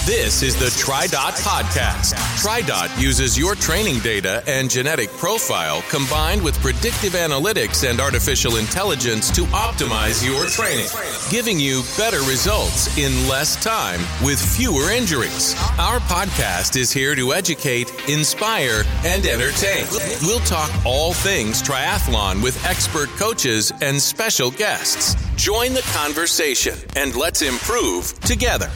This is the TriDot Podcast. TriDot uses your training data and genetic profile combined with predictive analytics and artificial intelligence to optimize your training, giving you better results in less time with fewer injuries. Our podcast is here to educate, inspire, and entertain. We'll talk all things triathlon with expert coaches and special guests. Join the conversation and let's improve together.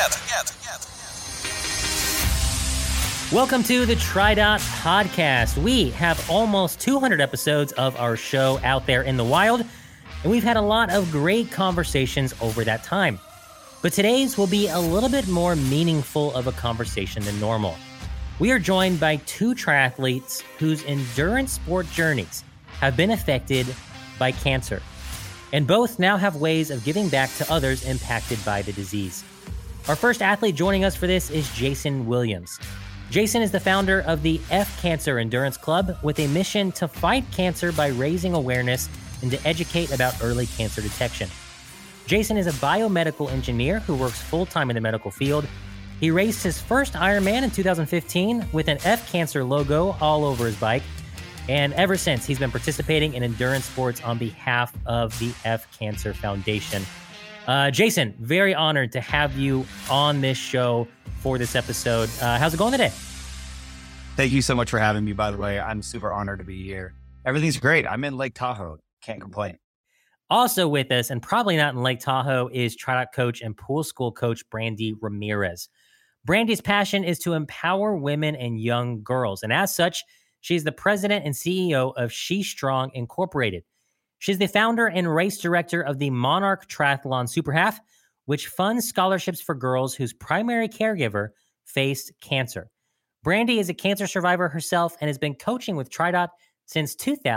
Welcome to the TriDot Podcast. We have almost 200 episodes of our show out there in the wild, and we've had a lot of great conversations over that time. But today's will be a little bit more meaningful of a conversation than normal. We are joined by two triathletes whose endurance sport journeys have been affected by cancer, and both now have ways of giving back to others impacted by the disease. Our first athlete joining us for this is Jason Williams. Jason is the founder of the F Cancer Endurance Club with a mission to fight cancer by raising awareness and to educate about early cancer detection. Jason is a biomedical engineer who works full-time in the medical field. He raced his first Ironman in 2015 with an F Cancer logo all over his bike. And ever since, he's been participating in endurance sports on behalf of the F Cancer Foundation. Jason, very honored to have you on this show for this episode. How's it going today? Thank you so much for having me, by the way. I'm super honored to be here. Everything's great. I'm in Lake Tahoe. Can't complain. Also with us, and probably not in Lake Tahoe, is TriDot coach and pool school coach Brandy Ramirez. Brandy's passion is to empower women and young girls. And as such, she's the president and CEO of She Strong Incorporated. She's the founder and race director of the Monarch Triathlon Super Half, which funds scholarships for girls whose primary caregiver faced cancer. Brandy is a cancer survivor herself and has been coaching with TriDot since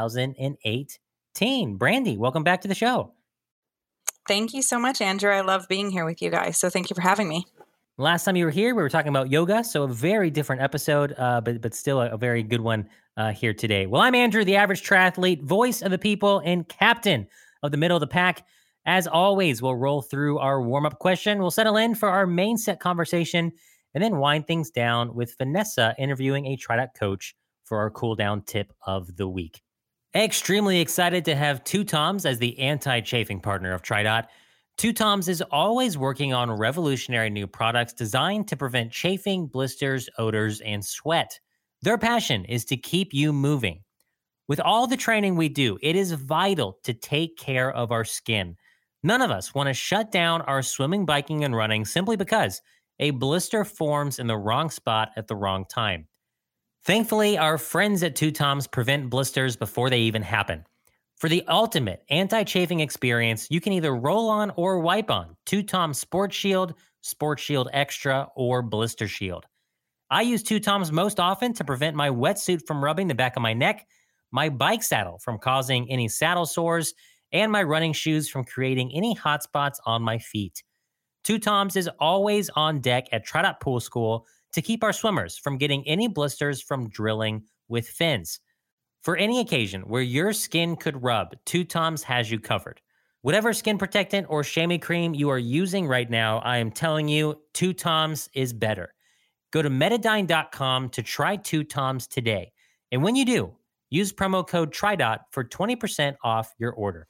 2018. Brandy, welcome back to the show. Thank you so much, Andrew. I love being here with you guys, so thank you for having me. Last time you were here, we were talking about yoga, so a very different episode, but still a very good one here today. Well, I'm Andrew, the average triathlete, voice of the people, and captain of the middle of the pack. As always, we'll roll through our warm-up question. We'll settle in for our main set conversation, and then wind things down with Vanessa interviewing a TriDot coach for our cool-down tip of the week. Extremely excited to have Two Toms as the anti-chafing partner of TriDot. Two Toms is always working on revolutionary new products designed to prevent chafing, blisters, odors, and sweat. Their passion is to keep you moving. With all the training we do, it is vital to take care of our skin. None of us want to shut down our swimming, biking, and running simply because a blister forms in the wrong spot at the wrong time. Thankfully, our friends at Two Toms prevent blisters before they even happen. For the ultimate anti-chafing experience, you can either roll on or wipe on Two Toms Sport Shield Extra, or Blister Shield. I use Two Toms most often to prevent my wetsuit from rubbing the back of my neck, my bike saddle from causing any saddle sores, and my running shoes from creating any hot spots on my feet. Two Toms is always on deck at TriDot Pool School to keep our swimmers from getting any blisters from drilling with fins. For any occasion where your skin could rub, Two Toms has you covered. Whatever skin protectant or chamois cream you are using right now, I am telling you, Two Toms is better. Go to Metadyne.com to try Two Toms today. And when you do, use promo code TriDot for 20% off your order.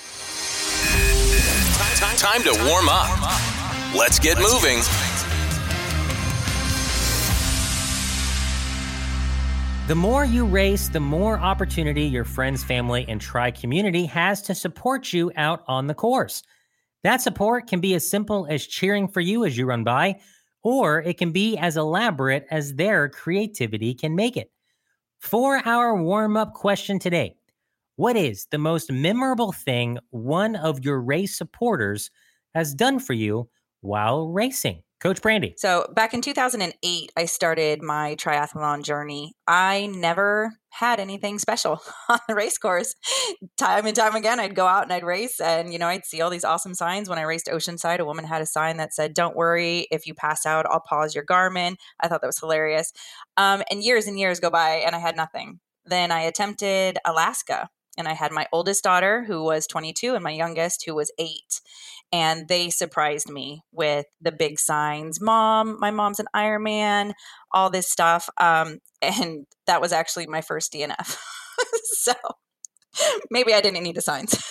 Time to warm up. Let's get moving. The more you race, the more opportunity your friends, family, and tri community has to support you out on the course. That support can be as simple as cheering for you as you run by, or it can be as elaborate as their creativity can make it. For our warm-up question today, what is the most memorable thing one of your race supporters has done for you while racing? Coach Brandy. So back in 2008, I started my triathlon journey. I never had anything special on the race course. Time and time again, I'd go out and I'd race and, I'd see all these awesome signs. When I raced Oceanside, a woman had a sign that said, "Don't worry, if you pass out, I'll pause your Garmin." I thought that was hilarious. And years go by and I had nothing. Then I attempted Alaska and I had my oldest daughter who was 22 and my youngest who was 8. And they surprised me with the big signs. My mom's an Ironman, all this stuff. And that was actually my first DNF. So maybe I didn't need the signs.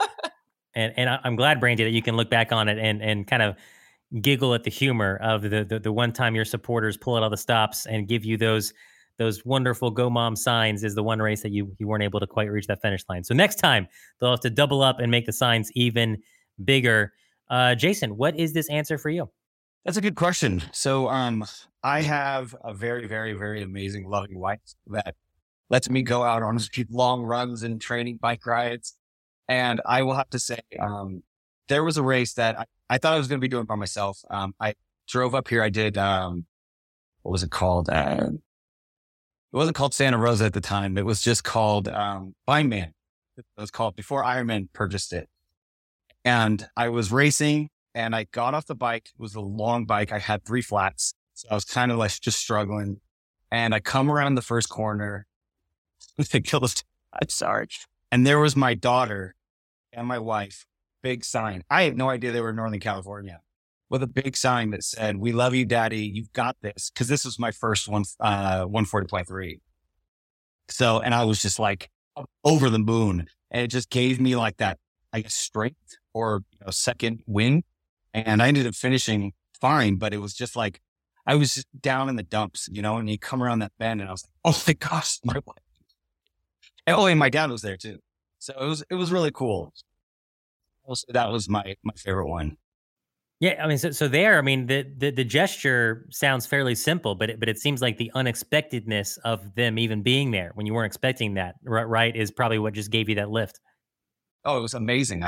And I'm glad, Brandy, that you can look back on it and kind of giggle at the humor of the one time your supporters pull out all the stops and give you those wonderful Go Mom signs is the one race that you weren't able to quite reach that finish line. So next time they'll have to double up and make the signs even bigger. Jason, what is this answer for you? That's a good question. So I have a very, very, very amazing, loving wife that lets me go out on long runs and training bike rides. And I will have to say, there was a race that I thought I was going to be doing by myself. I drove up here. I did, what was it called? It wasn't called Santa Rosa at the time. It was just called Vineman. It was called before Ironman purchased it. And I was racing and I got off the bike. It was a long bike. I had 3 flats. So I was kind of like just struggling. And I come around the first corner. I'm sorry. And there was my daughter and my wife, big sign. I had no idea they were in Northern California, with a big sign that said, "We love you, Daddy. You've got this." Cause this was my first 140.3. So, and I was just like over the moon, and it just gave me like that, I guess, strength or second wind. And I ended up finishing fine, but it was just like, I was just down in the dumps, and you come around that bend and I was like, oh my gosh, my wife. And my dad was there too. So it was really cool. Also, that was my favorite one. Yeah, I mean, so there, I mean, the gesture sounds fairly simple, but it seems like the unexpectedness of them even being there when you weren't expecting that, right, is probably what just gave you that lift. Oh, it was amazing.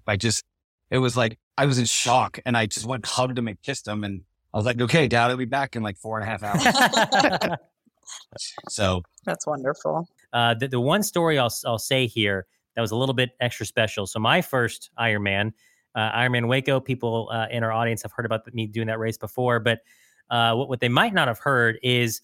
It was like, I was in shock, and I just went, hugged him and kissed him. And I was like, okay, Dad, I'll be back in like 4.5 hours. So that's wonderful. The one story I'll say here that was a little bit extra special. So my first Ironman Waco, people in our audience have heard about me doing that race before, but what they might not have heard is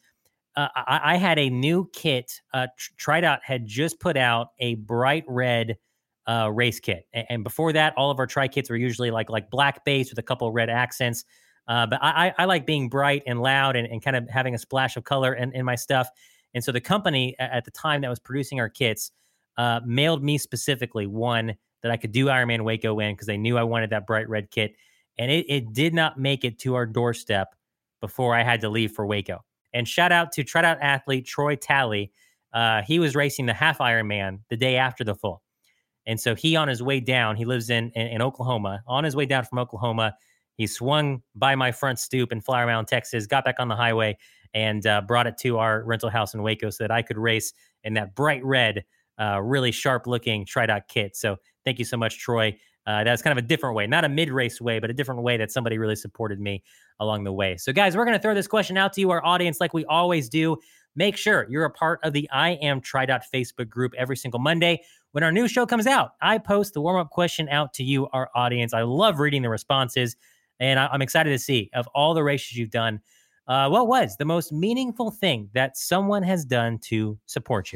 I had a new kit. TriDot had just put out a bright red race kit. And before that, all of our tri kits were usually like black base with a couple of red accents. But I like being bright and loud and kind of having a splash of color in my stuff. And so the company at the time that was producing our kits mailed me specifically one that I could do Ironman Waco in because they knew I wanted that bright red kit. And it did not make it to our doorstep before I had to leave for Waco. And shout out to TriDot athlete Troy Talley. He was racing the half Ironman the day after the full. And so he, on his way down, he lives in Oklahoma. On his way down from Oklahoma, he swung by my front stoop in Flower Mound, Texas, got back on the highway, and brought it to our rental house in Waco so that I could race in that bright red, really sharp-looking TriDot kit. So thank you so much, Troy. That's kind of a different way, not a mid-race way, but a different way that somebody really supported me along the way. So guys, we're going to throw this question out to you, our audience, like we always do. Make sure you're a part of the I Am TriDot Facebook group every single Monday. When our new show comes out, I post the warm-up question out to you, our audience. I love reading the responses, and I'm excited to see, of all the races you've done, what was the most meaningful thing that someone has done to support you?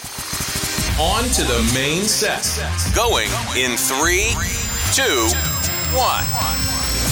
On to the main set. Going in 3, 2, 1.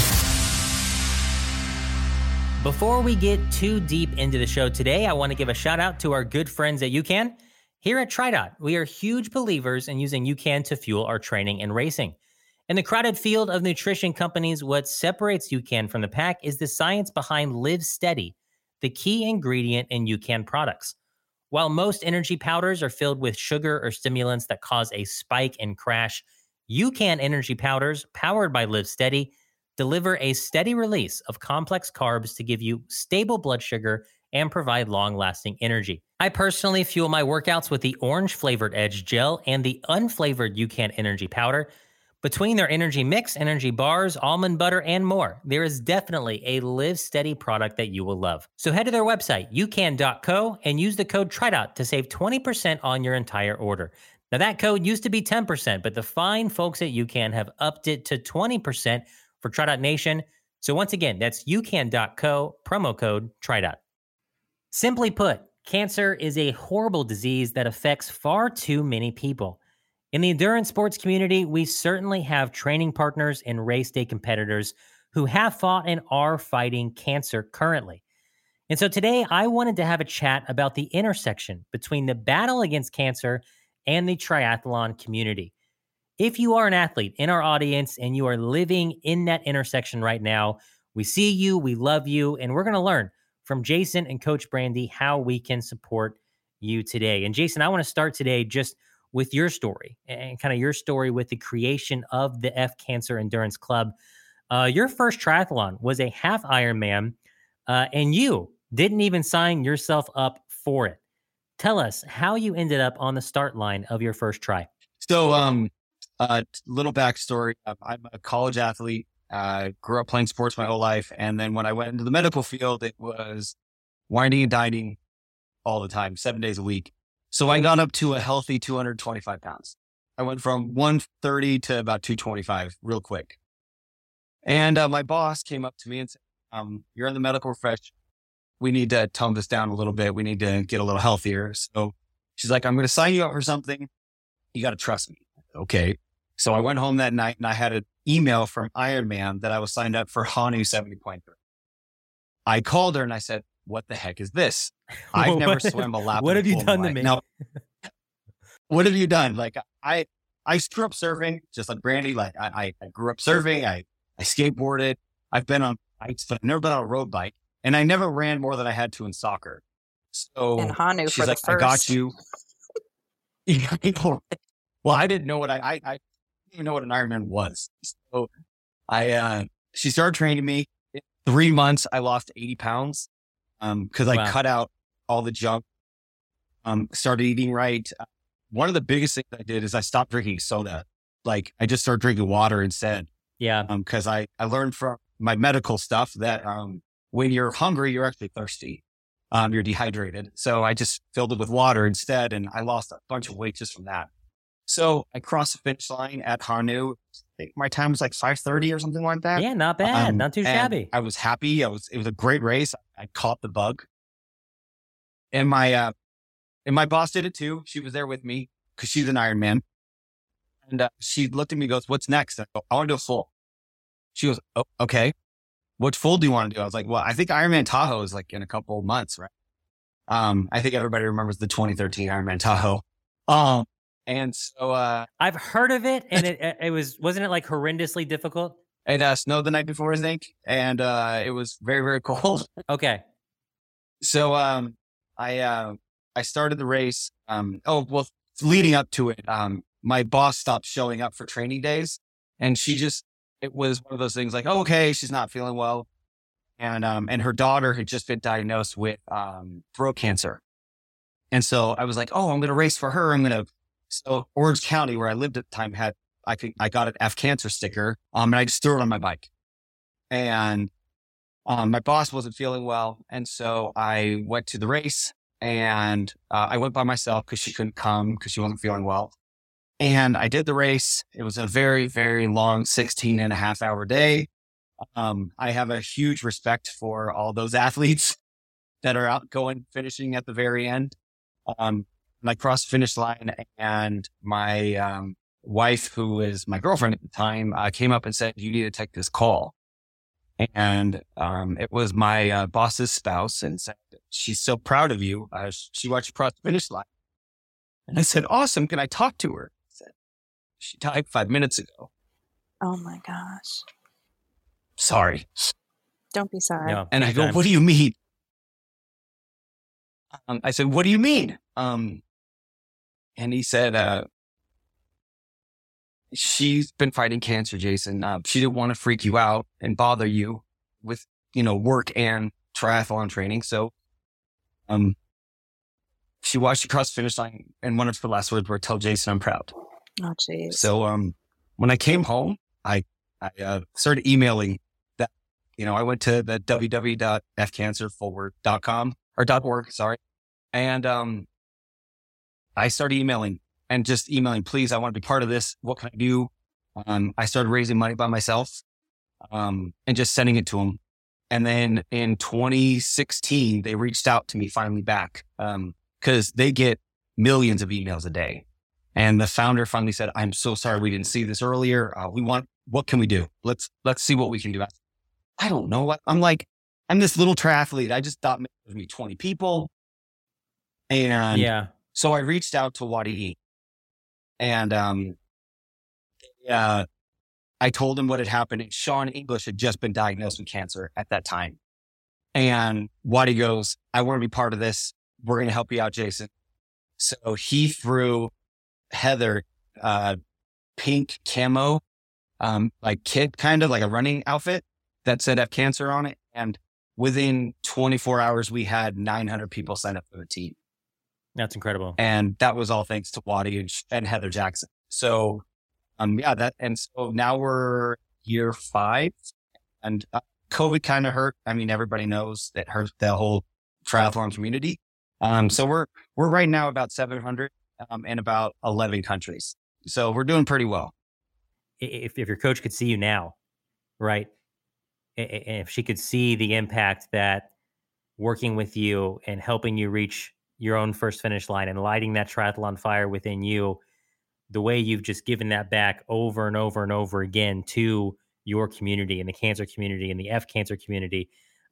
Before we get too deep into the show today, I want to give a shout out to our good friends at UCAN. Here at TriDot, we are huge believers in using UCAN to fuel our training and racing. In the crowded field of nutrition companies, what separates UCAN from the pack is the science behind Live Steady, the key ingredient in UCAN products. While most energy powders are filled with sugar or stimulants that cause a spike and crash, UCAN energy powders, powered by Live Steady, deliver a steady release of complex carbs to give you stable blood sugar and provide long-lasting energy. I personally fuel my workouts with the orange-flavored Edge Gel and the unflavored UCAN energy powder. Between their energy mix, energy bars, almond butter, and more, there is definitely a Live Steady product that you will love. So head to their website, ucan.co, and use the code TriDot to save 20% on your entire order. Now that code used to be 10%, but the fine folks at UCAN have upped it to 20% for TriDot Nation. So once again, that's ucan.co, promo code TriDot. Simply put, cancer is a horrible disease that affects far too many people. In the endurance sports community, we certainly have training partners and race day competitors who have fought and are fighting cancer currently. And so today I wanted to have a chat about the intersection between the battle against cancer and the triathlon community. If you are an athlete in our audience and you are living in that intersection right now, we see you, we love you, and we're going to learn from Jason and Coach Brandy how we can support you today. And Jason, I want to start today just with your story and kind of your story with the creation of the F Cancer Endurance Club. Your first triathlon was a half Ironman, and you didn't even sign yourself up for it. Tell us how you ended up on the start line of your first try. So, little backstory. I'm a college athlete. Grew up playing sports my whole life. And then when I went into the medical field, it was winding and dining all the time, 7 days a week. So I got up to a healthy 225 pounds. I went from 130 to about 225 real quick. And my boss came up to me and said, you're in the medical profession. We need to tone this down a little bit. We need to get a little healthier. So she's like, I'm going to sign you up for something. You got to trust me. Okay. So I went home that night and I had an email from Ironman that I was signed up for Hanu 70.3. I called her and I said, what the heck is this? I've never swam a lap. What have you done to me? Now, what have you done? Like I grew up surfing just like Brandy. Like I grew up surfing. I skateboarded. I've been on bikes, but I've never been on a road bike. And I never ran more than I had to in soccer. So and Hanu she's for like, the first. I got you. Well, I didn't know what I didn't even know what an Ironman was. So she started training me. In 3 months, I lost 80 pounds. Cause I cut out all the junk, started eating right. One of the biggest things I did is I stopped drinking soda. Like I just started drinking water instead. Yeah. Cause I learned from my medical stuff that, when you're hungry, you're actually thirsty. You're dehydrated. So I just filled it with water instead. And I lost a bunch of weight just from that. So I crossed the finish line at Hanu. I think my time was like 5:30 or something like that. Yeah, not bad. Not too shabby. I was happy. It was a great race. I caught the bug. And my boss did it too. She was there with me because she's an Ironman. And she looked at me and goes, what's next? I go, I want to do a full. She goes, oh, okay. What full do you want to do? I was like, well, I think Ironman Tahoe is like in a couple of months, right? I think everybody remembers the 2013 Ironman Tahoe. And so, I've heard of it, and wasn't it like horrendously difficult? It snowed the night before, I think. And, it was very, very cold. Okay. So, I started the race. Leading up to it, my boss stopped showing up for training days, and it was one of those things like, oh, okay, she's not feeling well. And her daughter had just been diagnosed with, throat cancer. And so I was like, oh, I'm going to race for her. So Orange County, where I lived at the time, I got an F Cancer sticker, and I just threw it on my bike. And my boss wasn't feeling well, and so I went to the race, and I went by myself because she couldn't come because she wasn't feeling well. And I did the race. It was a very, very long 16.5-hour day. I have a huge respect for all those athletes that are out finishing at the very end. And I crossed the finish line, and my wife, who is my girlfriend at the time, came up and said, you need to take this call. And it was my boss's spouse, and said, she's so proud of you. She watched you cross the finish line. And I said, awesome. Can I talk to her? I said, she died 5 minutes ago. Oh my gosh. Sorry. Don't be sorry. No, And I go, what do you mean? I said, what do you mean? And he said, she's been fighting cancer, Jason. She didn't want to freak you out and bother you with, work and triathlon training. So, she watched you cross the finish line, and one of her last words were, tell Jason I'm proud. Oh, jeez. So, when I came home, I started emailing that, I went to the www.fcancerforward.com or .org, sorry. And, I started emailing, please, I want to be part of this. What can I do? I started raising money by myself, and just sending it to them. And then in 2016, they reached out to me finally back, cause they get millions of emails a day. And the founder finally said, I'm so sorry we didn't see this earlier. What can we do? Let's see what we can do. I don't know what I'm like. I'm this little triathlete. I just thought maybe there'd be 20 people. And so I reached out to Wadi and I told him what had happened. And Sean English had just been diagnosed with cancer at that time. And Wadi goes, I want to be part of this. We're going to help you out, Jason. So he threw Heather pink camo like kit, kind of like a running outfit that said F Cancer on it. And within 24 hours, we had 900 people sign up for the team. That's incredible. And that was all thanks to Wadi and Heather Jackson. So, so now we're year 5 and COVID kind of hurt. I mean, everybody knows that hurt the whole triathlon community. So we're right now about 700 in about 11 countries. So we're doing pretty well. If your coach could see you now, right? If she could see the impact that working with you and helping you reach your own first finish line and lighting that triathlon fire within you, the way you've just given that back over and over and over again to your community and the cancer community and the F Cancer community.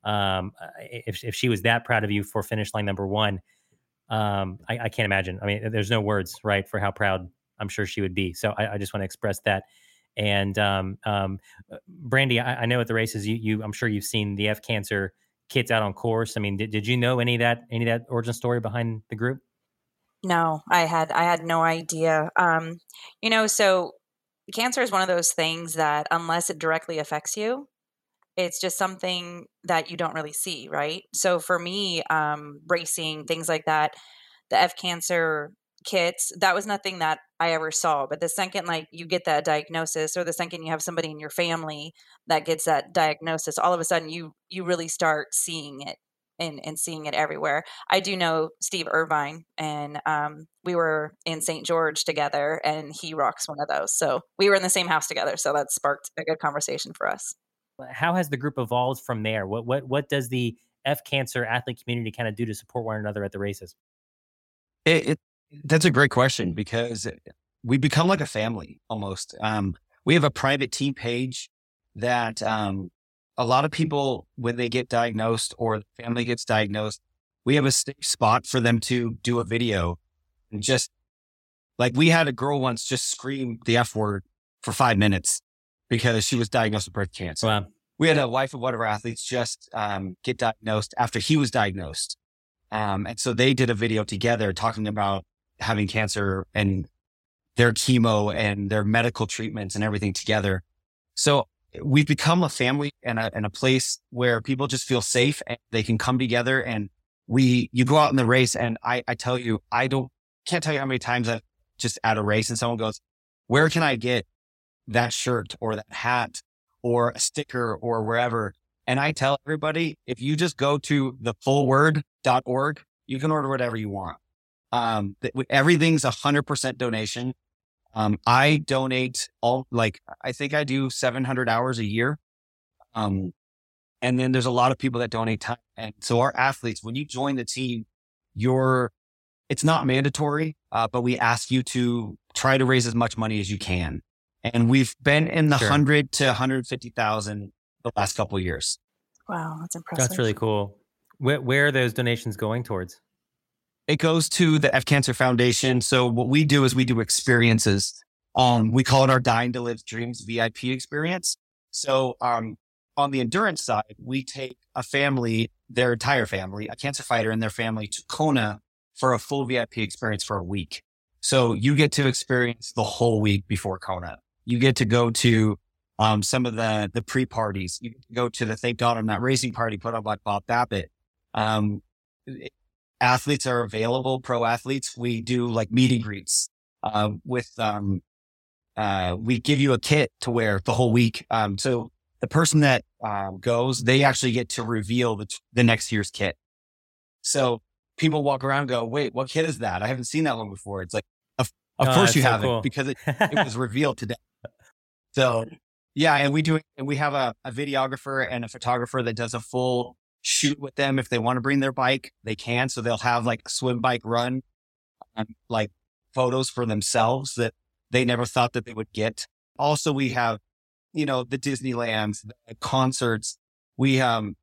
If she was that proud of you for finish line number 1, I can't imagine. I mean, there's no words, right, for how proud I'm sure she would be. So I just want to express that. And Brandy, I know at the races, I'm sure you've seen the F Cancer kits out on course. I mean, did you know any of that origin story behind the group? No, I had no idea. So cancer is one of those things that unless it directly affects you, it's just something that you don't really see, right? So for me, racing, things like that, the F Cancer kits, that was nothing that I ever saw. But the second you get that diagnosis, or the second you have somebody in your family that gets that diagnosis, all of a sudden you really start seeing it and seeing it everywhere. I do know Steve Irvine, and we were in St. George together, and he rocks one of those. So we were in the same house together. So that sparked a good conversation for us. How has the group evolved from there? What does the F Cancer athlete community kind of do to support one another at the races? That's a great question, because we become like a family almost. We have a private team page that a lot of people, when they get diagnosed or the family gets diagnosed, we have a safe spot for them to do a video. And just like we had a girl once just scream the F word for 5 minutes because she was diagnosed with breast cancer. Wow. We had a wife of one of our athletes just get diagnosed after he was diagnosed. And so they did a video together talking about having cancer and their chemo and their medical treatments and everything together. So we've become a family and a place where people just feel safe and they can come together. And you go out in the race, and I tell you, can't tell you how many times I've just at a race and someone goes, where can I get that shirt or that hat or a sticker or wherever? And I tell everybody, if you just go to thefullword.org, you can order whatever you want. Everything's 100% donation. I donate I think I do 700 hours a year. And then there's a lot of people that donate time. And so our athletes, when you join the team, it's not mandatory, but we ask you to try to raise as much money as you can. And we've been in the 100 to 150,000 the last couple of years. Wow. That's impressive. That's really cool. Where are those donations going towards? It goes to the F Cancer Foundation. So what we do is we do experiences. We call it our Dying to Live Dreams VIP experience. So on the endurance side, we take a family, their entire family, a cancer fighter and their family, to Kona for a full VIP experience for a week. So you get to experience the whole week before Kona. You get to go to some of the pre-parties. You get to go to the Thank God I'm Not Racing party put on by Bob Babbitt. Athletes are available, pro athletes. We do like meet and greets we give you a kit to wear the whole week. So the person that goes, they actually get to reveal the next year's kit. So people walk around and go, wait, what kit is that? I haven't seen that one before. It's like, of course you haven't, cool. Because it was revealed today. So yeah, and we have a videographer and a photographer that does a full shoot with them. If they want to bring their bike, they can. So they'll have like a swim bike run, like photos for themselves that they never thought that they would get. Also, we have, the Disneylands, the concerts. We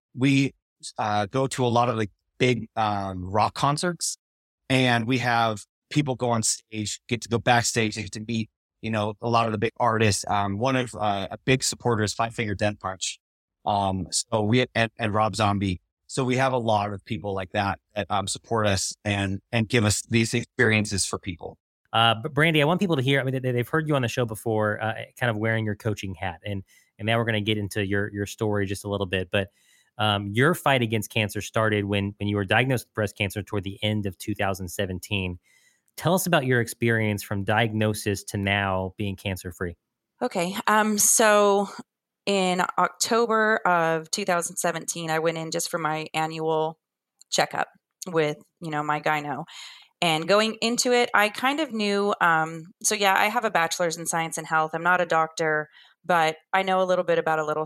go to a lot of the big rock concerts, and we have people go on stage, get to go backstage, get to meet, a lot of the big artists. One of a big supporter is Five Finger Death Punch. So we and Rob Zombie. So we have a lot of people like that support us and give us these experiences for people. But Brandy, I want people to hear. I mean, they've heard you on the show before, kind of wearing your coaching hat, and now we're going to get into your story just a little bit. But your fight against cancer started when you were diagnosed with breast cancer toward the end of 2017. Tell us about your experience from diagnosis to now being cancer free. Okay. So in October of 2017, I went in just for my annual checkup with, my gyno. And going into it, I kind of knew, so yeah, I have a bachelor's in science and health. I'm not a doctor, but I know a little bit about a little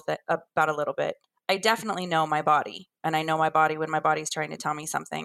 bit. I definitely know my body, and I know my body when my body's trying to tell me something.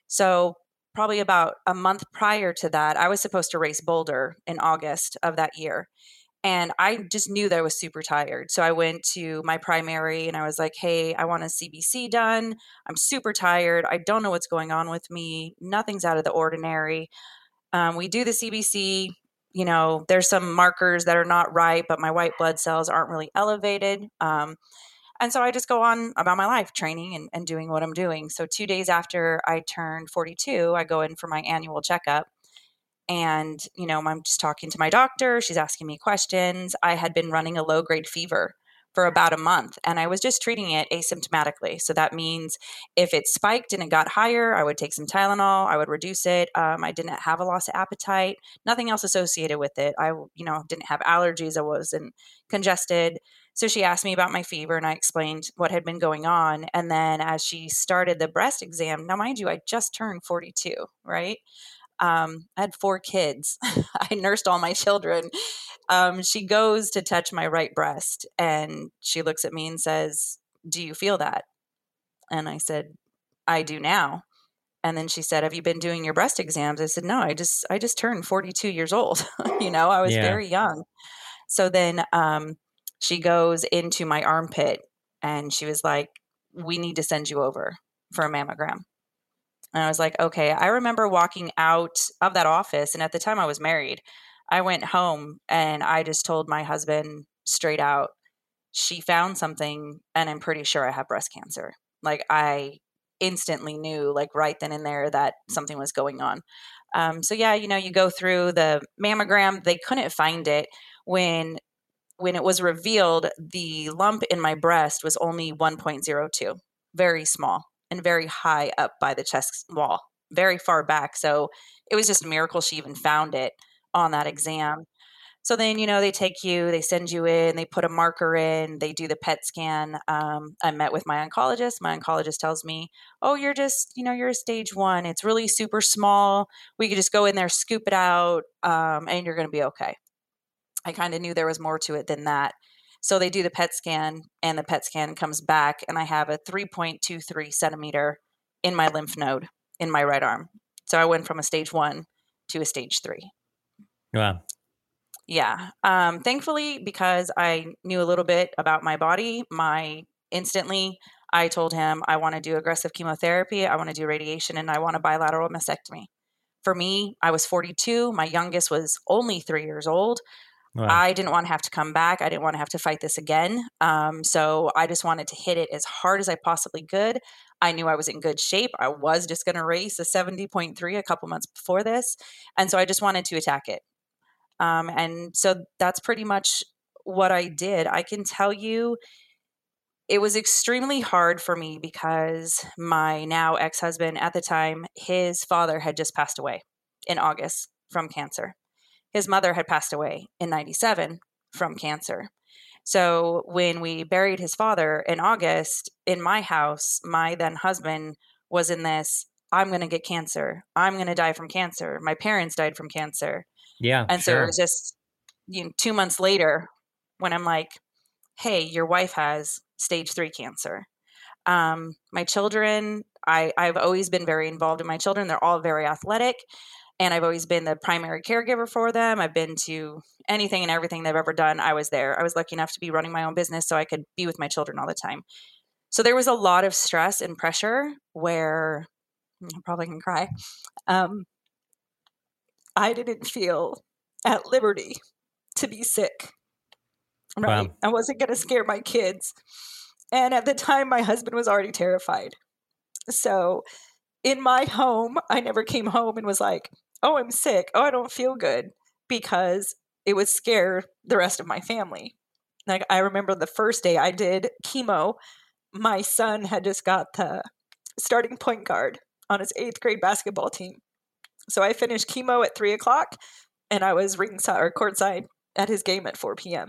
So probably about a month prior to that, I was supposed to race Boulder in August of that year. And I just knew that I was super tired. So I went to my primary and I was like, hey, I want a CBC done. I'm super tired. I don't know what's going on with me. Nothing's out of the ordinary. We do the CBC. There's some markers that are not right, but my white blood cells aren't really elevated. And so I just go on about my life, training and doing what I'm doing. So 2 days after I turned 42, I go in for my annual checkup. And, I'm just talking to my doctor. She's asking me questions. I had been running a low-grade fever for about a month, and I was just treating it asymptomatically. So that means if it spiked and it got higher, I would take some Tylenol. I would reduce it. I didn't have a loss of appetite, nothing else associated with it. I, didn't have allergies. I wasn't congested. So she asked me about my fever, and I explained what had been going on. And then as she started the breast exam, now mind you, I just turned 42, right? I had 4 kids. I nursed all my children. She goes to touch my right breast, and she looks at me and says, "Do you feel that?" And I said, "I do now." And then she said, "Have you been doing your breast exams?" I said, "No, I just turned 42 years old." I was very young. So then she goes into my armpit and she was like, "We need to send you over for a mammogram." And I was like, okay. I remember walking out of that office, and at the time I was married. I went home and I just told my husband straight out, she found something and I'm pretty sure I have breast cancer. Like, I instantly knew, like, right then and there, that something was going on. So yeah, you go through the mammogram. They couldn't find it. When it was revealed, the lump in my breast was only 1.02, very small and very high up by the chest wall, very far back. So it was just a miracle she even found it on that exam. So then, they send you in, they put a marker in, they do the PET scan. I met with my oncologist. My oncologist tells me, "Oh, you're just, you're a stage 1. It's really super small. We could just go in there, scoop it out, and you're going to be okay." I kind of knew there was more to it than that. So they do the PET scan, and the PET scan comes back, and I have a 3.23 centimeter in my lymph node in my right arm. So I went from a stage 1 to a stage 3. Wow. Yeah. Thankfully, because I knew a little bit about my body, instantly I told him I want to do aggressive chemotherapy, I want to do radiation, and I want a bilateral mastectomy. For me, I was 42. My youngest was only 3 years old. Wow. I didn't want to have to come back. I didn't want to have to fight this again. So I just wanted to hit it as hard as I possibly could. I knew I was in good shape. I was just going to race a 70.3 a couple months before this. And so I just wanted to attack it. And so that's pretty much what I did. I can tell you it was extremely hard for me because my now ex-husband at the time, his father had just passed away in August from cancer. His mother had passed away in 97 from cancer. So when we buried his father in August in my house, my then husband was in this, I'm going to get cancer. I'm going to die from cancer. My parents died from cancer. Yeah. And so it was just 2 months later when I'm like, hey, your wife has stage 3 cancer. My children, I've always been very involved in my children. They're all very athletic. And I've always been the primary caregiver for them. I've been to anything and everything they've ever done. I was there. I was lucky enough to be running my own business so I could be with my children all the time. So there was a lot of stress and pressure where I'm probably going to cry. I didn't feel at liberty to be sick. Right. Wow. I wasn't going to scare my kids. And at the time, my husband was already terrified. So in my home, I never came home and was like, oh, I'm sick. Oh, I don't feel good, because it would scare the rest of my family. Like, I remember the first day I did chemo, my son had just got the starting point guard on his 8th grade basketball team. So I finished chemo at 3:00 and I was ringside or courtside at his game at 4 p.m.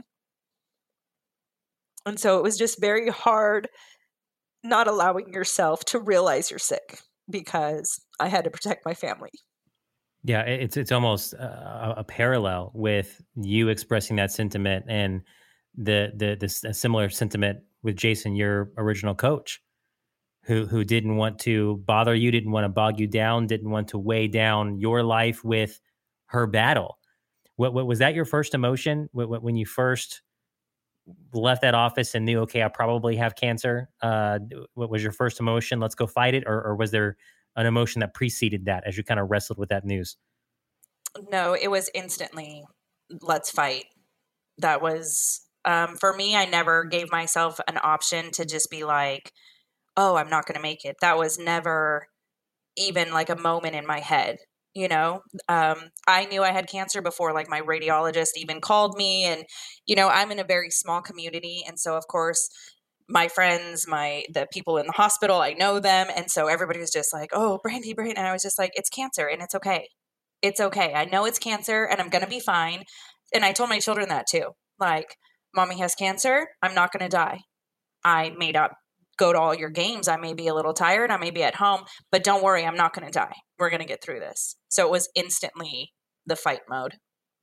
And so it was just very hard not allowing yourself to realize you're sick, because I had to protect my family. Yeah, it's almost a parallel with you expressing that sentiment and the similar sentiment with Jason, your original coach, who didn't want to bother you, didn't want to bog you down, didn't want to weigh down your life with her battle. What was that your first emotion when you first left that office and knew, okay, I probably have cancer? What was your first emotion? Let's go fight it, or was there an emotion that preceded that as you kind of wrestled with that news? No, it was instantly, let's fight. That was, for me, I never gave myself an option to just be like, oh, I'm not going to make it. That was never even like a moment in my head. You know, I knew I had cancer before, like, my radiologist even called me. And, you know, I'm in a very small community. And so, of course, my friends, the people in the hospital, I know them. And so everybody was just like, oh, Brandy. And I was just like, it's cancer and it's okay. It's okay. I know it's cancer and I'm going to be fine. And I told my children that too. Like, mommy has cancer. I'm not going to die. I may not go to all your games. I may be a little tired. I may be at home, but don't worry. I'm not going to die. We're going to get through this. So it was instantly the fight mode.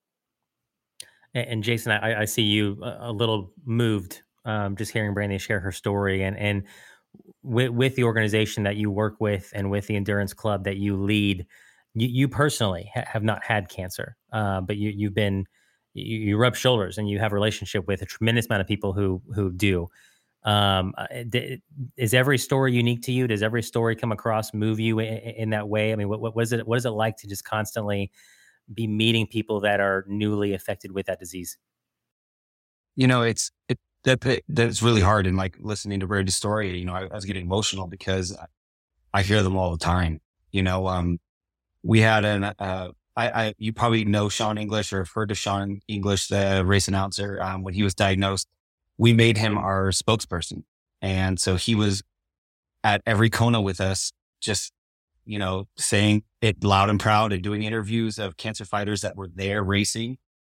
And Jason, I see you a little moved just hearing Brandy share her story, and with the organization that you work with and with the endurance club that you lead, you personally have not had cancer, but you rub shoulders and you have a relationship with a tremendous amount of people who do. Is every story unique to you? Does every story come across, move you in that way? I mean, what is it like to just constantly be meeting people that are newly affected with that disease? You know, that's really hard. And like listening to Brady's story, you know, I was getting emotional because I hear them all the time. You know, we had you probably know Sean English or have heard of Sean English, the race announcer. When he was diagnosed, we made him our spokesperson. And so he was at every Kona with us, just, you know, saying it loud and proud and doing interviews of cancer fighters that were there racing.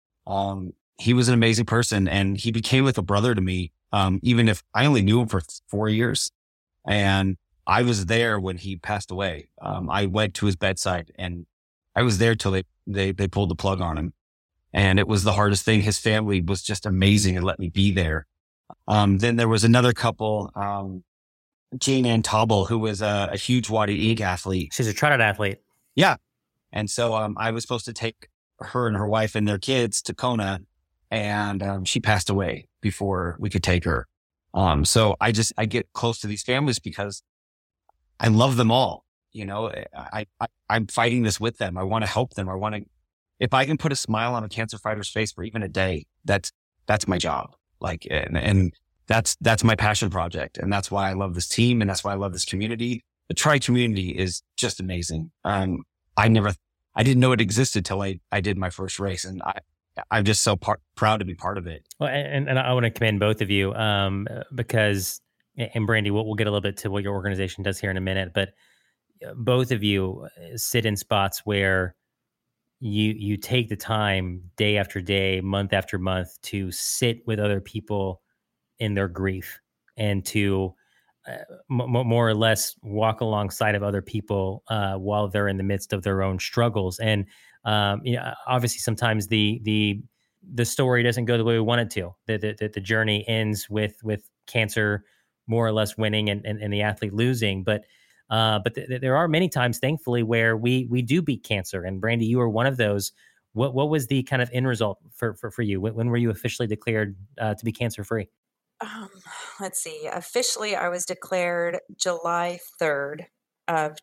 He was an amazing person and he became like a brother to me. Even if I only knew him for 4 years and I was there when he passed away. I went to his bedside and I was there till they pulled the plug on him. And it was the hardest thing. His family was just amazing and let me be there. Then there was another couple, Jane Ann Tauble, who was a huge Wadi Ig athlete. She's a trotted athlete. Yeah. And so I was supposed to take her and her wife and their kids to Kona, and she passed away before we could take her. So I get close to these families because I love them all. You know, I'm fighting this with them. I want to help them. If I can put a smile on a cancer fighter's face for even a day, that's my job. Like, and that's my passion project. And that's why I love this team. And that's why I love this community. The Tri community is just amazing. I didn't know it existed till I did my first race. And I'm just so proud to be part of it. Well, and I want to commend both of you, because, and Brandy, we'll get a little bit to what your organization does here in a minute, but both of you sit in spots where you take the time day after day, month after month to sit with other people in their grief and to more or less walk alongside of other people while they're in the midst of their own struggles. And you know, obviously sometimes the story doesn't go the way we want it to. The journey ends with cancer more or less winning and the athlete losing. But But there are many times, thankfully, where we do beat cancer. And Brandy, you were one of those. What was the kind of end result for you? When were you officially declared to be cancer free? Um, let's see. Officially, I was declared July 3rd of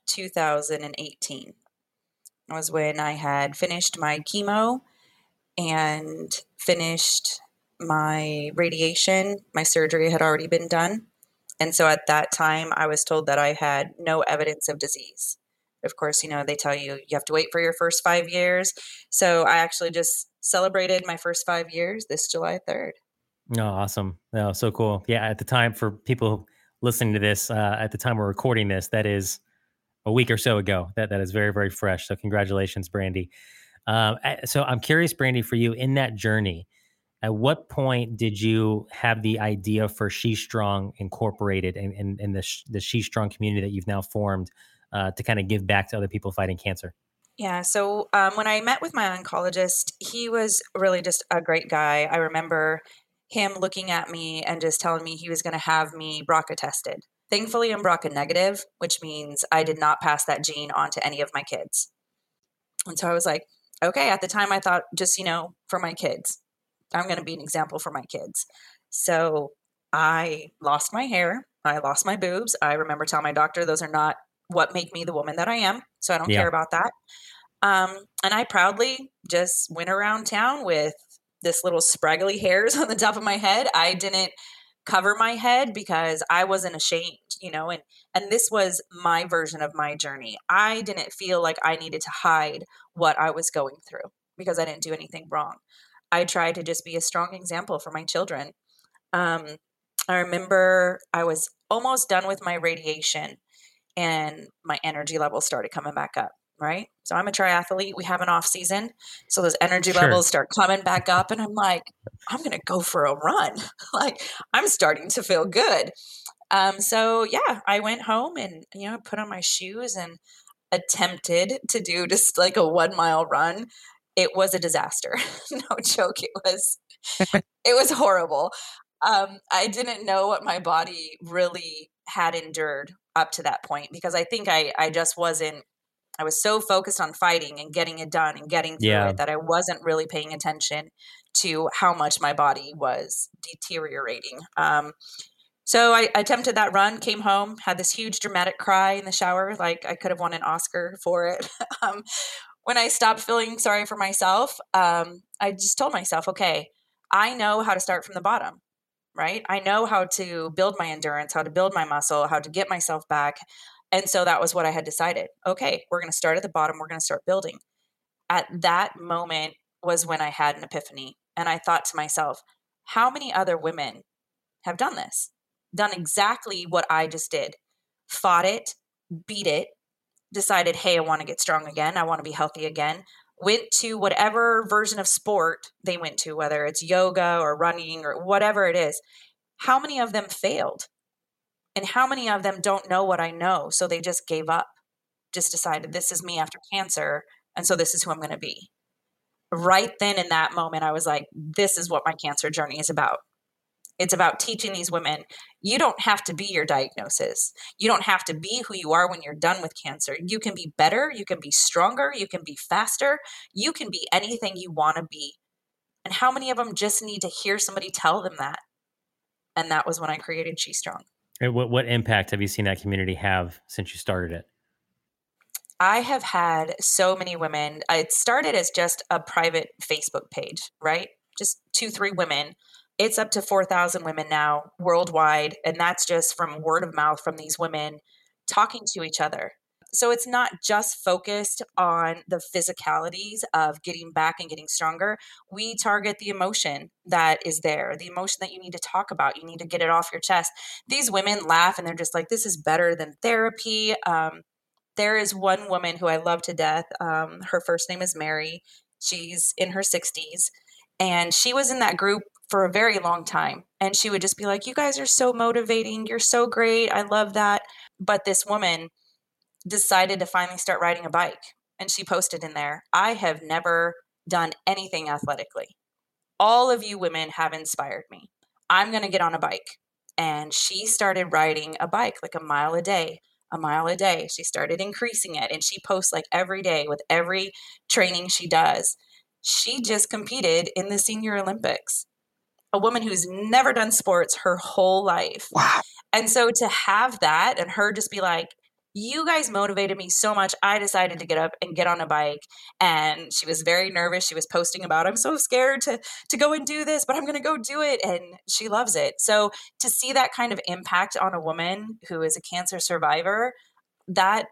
2018. It was when I had finished my chemo and finished my radiation. My surgery had already been done. And so at that time, I was told that I had no evidence of disease. Of course, they tell you have to wait for your first 5 years. So I actually just celebrated my first 5 years this July 3rd. Oh, awesome. Oh, so cool. Yeah. At the time, for people listening to this, at the time we're recording this, that is a week or so ago. That is very, very fresh. So congratulations, Brandy. So I'm curious, Brandy, for you in that journey, at what point did you have the idea for She Strong Incorporated and the She Strong community that you've now formed to kind of give back to other people fighting cancer? Yeah. So when I met with my oncologist, he was really just a great guy. I remember him looking at me and just telling me he was going to have me BRCA tested. Thankfully, I'm BRCA negative, which means I did not pass that gene on to any of my kids. And so I was like, okay, at the time I thought just, for my kids, I'm going to be an example for my kids. So I lost my hair. I lost my boobs. I remember telling my doctor, those are not what make me the woman that I am. So I don't care about that. And I proudly just went around town with this little spraggly hairs on the top of my head. I didn't cover my head because I wasn't ashamed, and this was my version of my journey. I didn't feel like I needed to hide what I was going through because I didn't do anything wrong. I tried to just be a strong example for my children. I remember I was almost done with my radiation and my energy levels started coming back up. Right. So I'm a triathlete. We have an off season. So those energy levels start coming back up and I'm like, I'm going to go for a run. Like I'm starting to feel good. So yeah, I went home and, put on my shoes and attempted to do just like a 1 mile run. It was a disaster. No joke. It was horrible. I didn't know what my body really had endured up to that point because I think I just wasn't. I was so focused on fighting and getting it done and getting through it that I wasn't really paying attention to how much my body was deteriorating. So I attempted that run, came home, had this huge dramatic cry in the shower, like I could have won an Oscar for it. When I stopped feeling sorry for myself, I just told myself, okay, I know how to start from the bottom, right? I know how to build my endurance, how to build my muscle, how to get myself back. And so that was what I had decided. Okay, we're going to start at the bottom. We're going to start building. At that moment was when I had an epiphany. And I thought to myself, how many other women have done this? Done exactly what I just did. Fought it, beat it, decided, hey, I want to get strong again. I want to be healthy again. Went to whatever version of sport they went to, whether it's yoga or running or whatever it is. How many of them failed? And how many of them don't know what I know? So they just gave up, just decided this is me after cancer. And so this is who I'm going to be. Right then in that moment, I was like, this is what my cancer journey is about. It's about teaching these women, you don't have to be your diagnosis. You don't have to be who you are when you're done with cancer. You can be better. You can be stronger. You can be faster. You can be anything you want to be. And how many of them just need to hear somebody tell them that? And that was when I created She Strong. What impact have you seen that community have since you started it? I have had so many women. It started as just a private Facebook page, right? Just 2-3 women. It's up to 4,000 women now worldwide. And that's just from word of mouth from these women talking to each other. So it's not just focused on the physicalities of getting back and getting stronger. We target the emotion that is there, the emotion that you need to talk about. You need to get it off your chest. These women laugh and they're just like, this is better than therapy. There is one woman who I love to death. Her first name is Mary. She's in her 60s. And she was in that group for a very long time. And she would just be like, you guys are so motivating. You're so great. I love that. But this woman decided to finally start riding a bike. And she posted in there, I have never done anything athletically. All of you women have inspired me. I'm going to get on a bike. And she started riding a bike like a mile a day, a mile a day. She started increasing it, and she posts like every day with every training she does. She just competed in the Senior Olympics, a woman who's never done sports her whole life. Wow. And so to have that and her just be like, you guys motivated me so much. I decided to get up and get on a bike. And she was very nervous. She was posting about, I'm so scared to go and do this, but I'm going to go do it. And she loves it. So to see that kind of impact on a woman who is a cancer survivor, that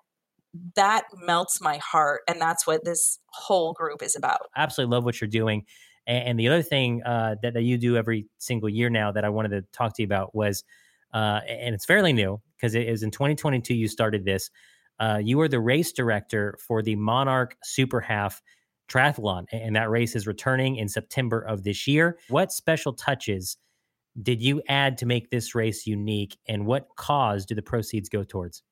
melts my heart. And that's what this whole group is about. I absolutely love what you're doing. And the other thing that you do every single year now that I wanted to talk to you about was, and it's fairly new because it is in 2022 you started this. You are the race director for the Monarch Super Half Triathlon, and that race is returning in September of this year. What special touches did you add to make this race unique, and what cause do the proceeds go towards?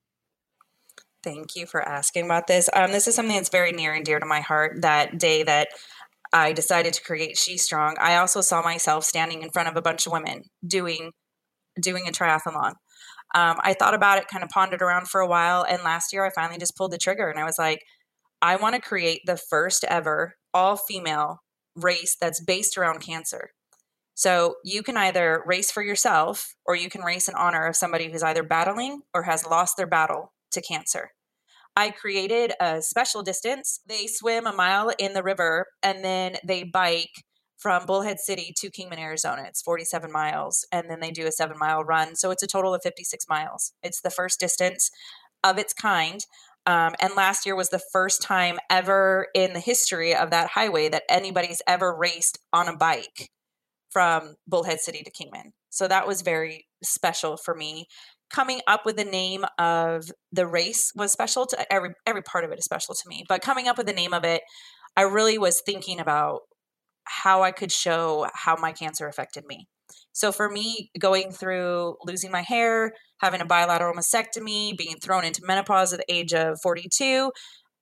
Thank you for asking about this. This is something that's very near and dear to my heart. That day that I decided to create She Strong, I also saw myself standing in front of a bunch of women doing a triathlon. I thought about it, kind of pondered around for a while. And last year I finally just pulled the trigger and I was like, I want to create the first ever all female race that's based around cancer. So you can either race for yourself or you can race in honor of somebody who's either battling or has lost their battle to cancer. I created a special distance. They swim a mile in the river and then they bike from Bullhead City to Kingman, Arizona. It's 47 miles. And then they do a 7-mile run. So it's a total of 56 miles. It's the first distance of its kind. And last year was the first time ever in the history of that highway that anybody's ever raced on a bike from Bullhead City to Kingman. So that was very special for me. Coming up with the name of the race was special to every part of it is special to me. But coming up with the name of it, I really was thinking about how I could show how my cancer affected me. So for me, going through losing my hair, having a bilateral mastectomy, being thrown into menopause at the age of 42,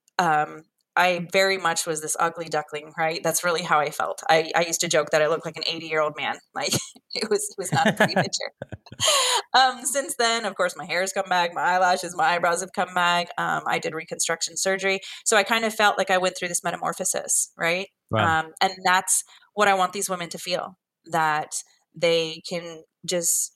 I very much was this ugly duckling, right? That's really how I felt. I used to joke that I looked like an 80-year-old man. Like it was not a pretty picture. Since then, of course, my hair has come back, my eyelashes, my eyebrows have come back. I did reconstruction surgery. So I kind of felt like I went through this metamorphosis, right? Wow. And that's what I want these women to feel, that they can just,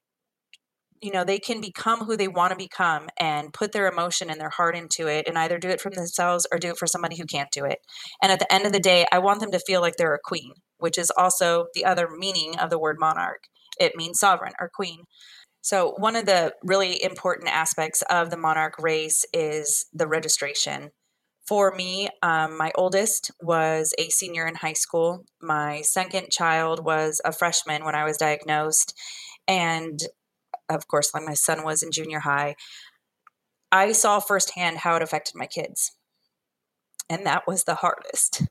they can become who they want to become and put their emotion and their heart into it and either do it for themselves or do it for somebody who can't do it. And at the end of the day, I want them to feel like they're a queen, which is also the other meaning of the word monarch. It means sovereign or queen. So one of the really important aspects of the Monarch race is the registration. For me, my oldest was a senior in high school. My second child was a freshman when I was diagnosed. And of course, my son was in junior high. I saw firsthand how it affected my kids. And that was the hardest.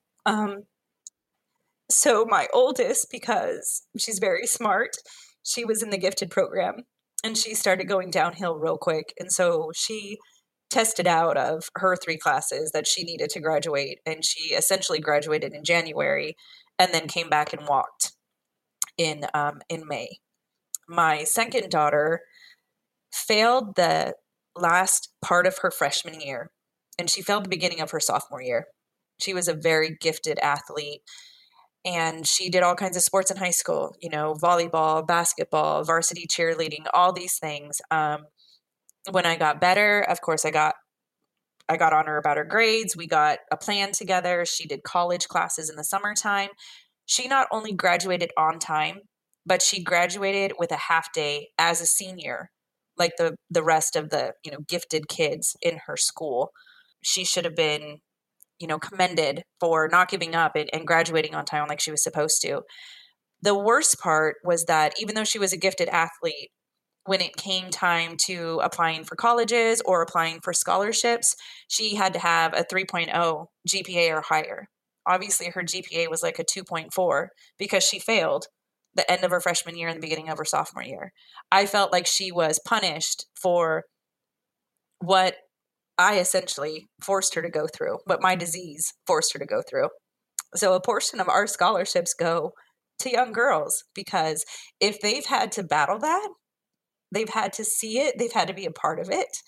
So my oldest, because she's very smart, she was in the gifted program and she started going downhill real quick. And so she tested out of her 3 classes that she needed to graduate. And she essentially graduated in January and then came back and walked in May. My second daughter failed the last part of her freshman year, and she failed the beginning of her sophomore year. She was a very gifted athlete, and she did all kinds of sports in high school, volleyball, basketball, varsity cheerleading, all these things. When I got better, of course, I got on her about her grades. We got a plan together. She did college classes in the summertime. She not only graduated on time, but she graduated with a half day as a senior, like the rest of the, gifted kids in her school. She should have been, commended for not giving up and graduating on time like she was supposed to. The worst part was that even though she was a gifted athlete, when it came time to applying for colleges or applying for scholarships, she had to have a 3.0 GPA or higher. Obviously, her GPA was like a 2.4 because she failed the end of her freshman year and the beginning of her sophomore year. I felt like she was punished for what I essentially forced her to go through, what my disease forced her to go through. So a portion of our scholarships go to young girls because if they've had to battle that, they've had to see it, they've had to be a part of it.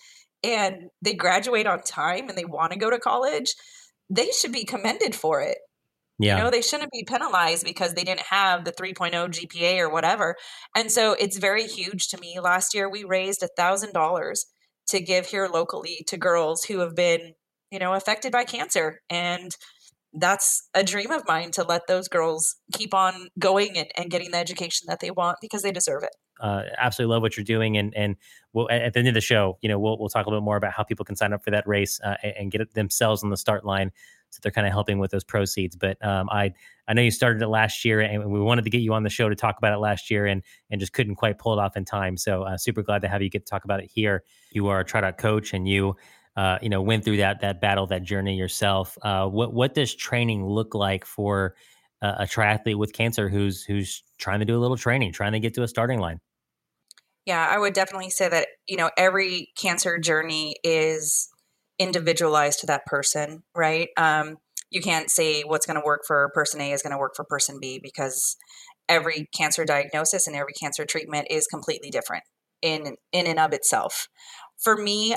and they graduate on time and they want to go to college, they should be commended for it. Yeah. You know, they shouldn't be penalized because they didn't have the 3.0 GPA or whatever. And so it's very huge to me. Last year, we raised $1,000 to give here locally to girls who have been, you know, affected by cancer. And that's a dream of mine, to let those girls keep on going and getting the education that they want, because they deserve it. Absolutely love what you're doing. And we'll, at the end of the show, you know, we'll talk a little bit more about how people can sign up for that race and get it themselves on the start line. So they're kind of helping with those proceeds. But I know you started it last year, and we wanted to get you on the show to talk about it last year, and just couldn't quite pull it off in time. So super glad to have you get to talk about it here. You are a TriDot coach, and you went through that battle, that journey yourself. What does training look like for a triathlete with cancer who's trying to do a little training, trying to get to a starting line? Yeah, I would definitely say that, you know, every cancer journey is individualized to that person, right? You can't say what's going to work for person A is going to work for person B, because every cancer diagnosis and every cancer treatment is completely different in and of itself. For me,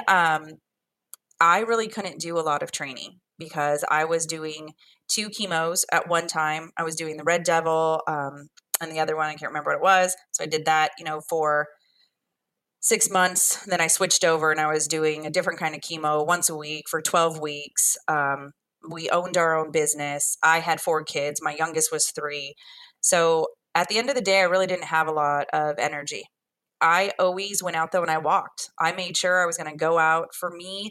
I really couldn't do a lot of training because I was doing 2 chemos at one time. I was doing the Red Devil, and the other one, I can't remember what it was. So I did that, you know, for 6 months. Then I switched over and I was doing a different kind of chemo once a week for 12 weeks. We owned our own business. I had 4 kids. My youngest was 3. So at the end of the day, I really didn't have a lot of energy. I always went out though and I walked. I made sure I was going to go out. For me,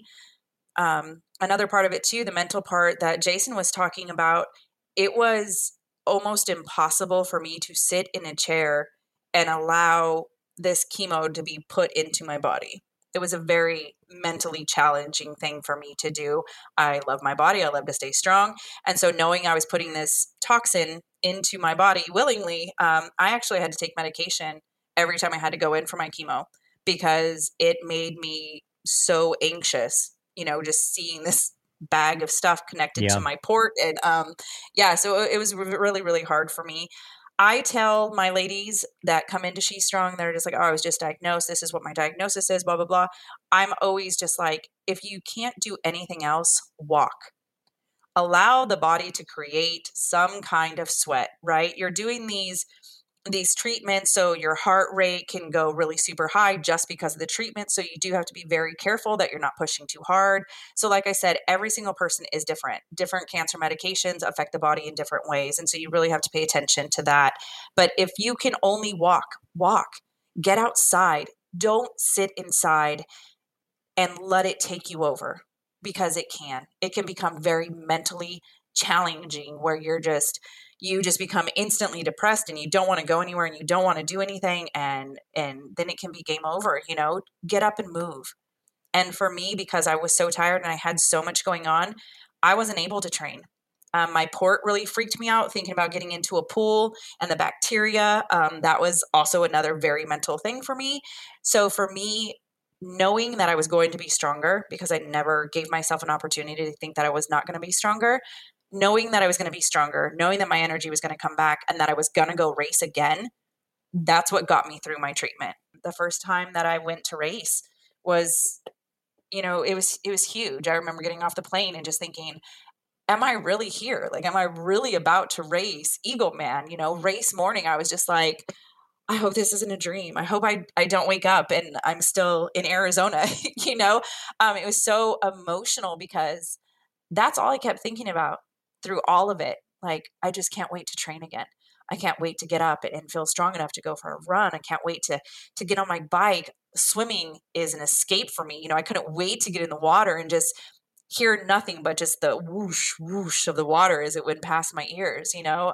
another part of it too, the mental part that Jason was talking about, it was almost impossible for me to sit in a chair and allow this chemo to be put into my body. It was a very mentally challenging thing for me to do. I love my body. I love to stay strong. And so knowing I was putting this toxin into my body willingly, I actually had to take medication every time I had to go in for my chemo, because it made me so anxious, you know, just seeing this bag of stuff connected to my port. And so it was really, really hard for me. I tell my ladies that come into She Strong, they're just like, oh, I was just diagnosed. This is what my diagnosis is, blah, blah, blah. I'm always just like, if you can't do anything else, walk. Allow the body to create some kind of sweat, right? You're doing these treatments, so your heart rate can go really super high just because of the treatment. So you do have to be very careful that you're not pushing too hard. So like I said, every single person is different. Different cancer medications affect the body in different ways. And so you really have to pay attention to that. But if you can only walk, get outside. Don't sit inside and let it take you over, because it can become very mentally challenging, where you just become instantly depressed and you don't want to go anywhere and you don't want to do anything. And then it can be game over, you know. Get up and move. And for me, because I was so tired and I had so much going on, I wasn't able to train. My port really freaked me out, thinking about getting into a pool and the bacteria. That was also another very mental thing for me. So for me, knowing that I was going to be stronger, because I never gave myself an opportunity to think that I was not going to be stronger, knowing that I was going to be stronger, knowing that my energy was going to come back and that I was going to go race again, that's what got me through my treatment. The first time that I went to race was, you know, it was huge. I remember getting off the plane and just thinking, am I really here? Like, am I really about to race Eagleman? You know, race morning, I was just like, I hope this isn't a dream. I hope I don't wake up and I'm still in Arizona, you know? It was so emotional because that's all I kept thinking about through all of it. Like, I just can't wait to train again. I can't wait to get up and feel strong enough to go for a run. I can't wait to get on my bike. Swimming is an escape for me. You know, I couldn't wait to get in the water and just hear nothing but just the whoosh, whoosh of the water as it went past my ears, you know?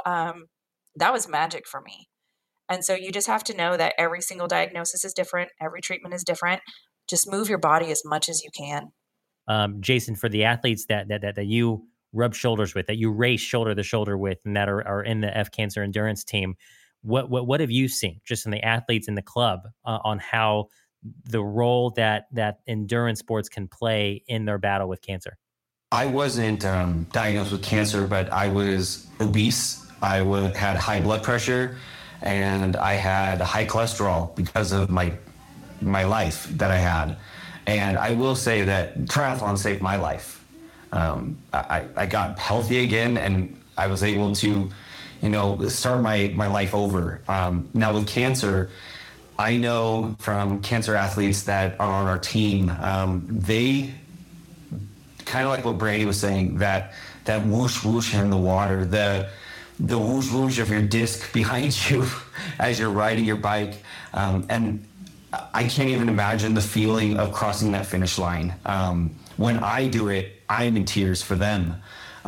That was magic for me. And so you just have to know that every single diagnosis is different. Every treatment is different. Just move your body as much as you can. Jason, for the athletes that you rub shoulders with, that you race shoulder to shoulder with, and that are in the F Cancer Endurance team, what have you seen just in the athletes in the club on how the role that endurance sports can play in their battle with cancer? I wasn't diagnosed with cancer, but I was obese. I had high blood pressure, and I had high cholesterol because of my life that I had. And I will say that triathlon saved my life. I got healthy again, and I was able to, start my life over. Now with cancer, I know from cancer athletes that are on our team, they kind of like what Brady was saying, that whoosh whoosh in the water, the whoosh whoosh of your disc behind you as you're riding your bike, and I can't even imagine the feeling of crossing that finish line. When I do it, I'm in tears for them.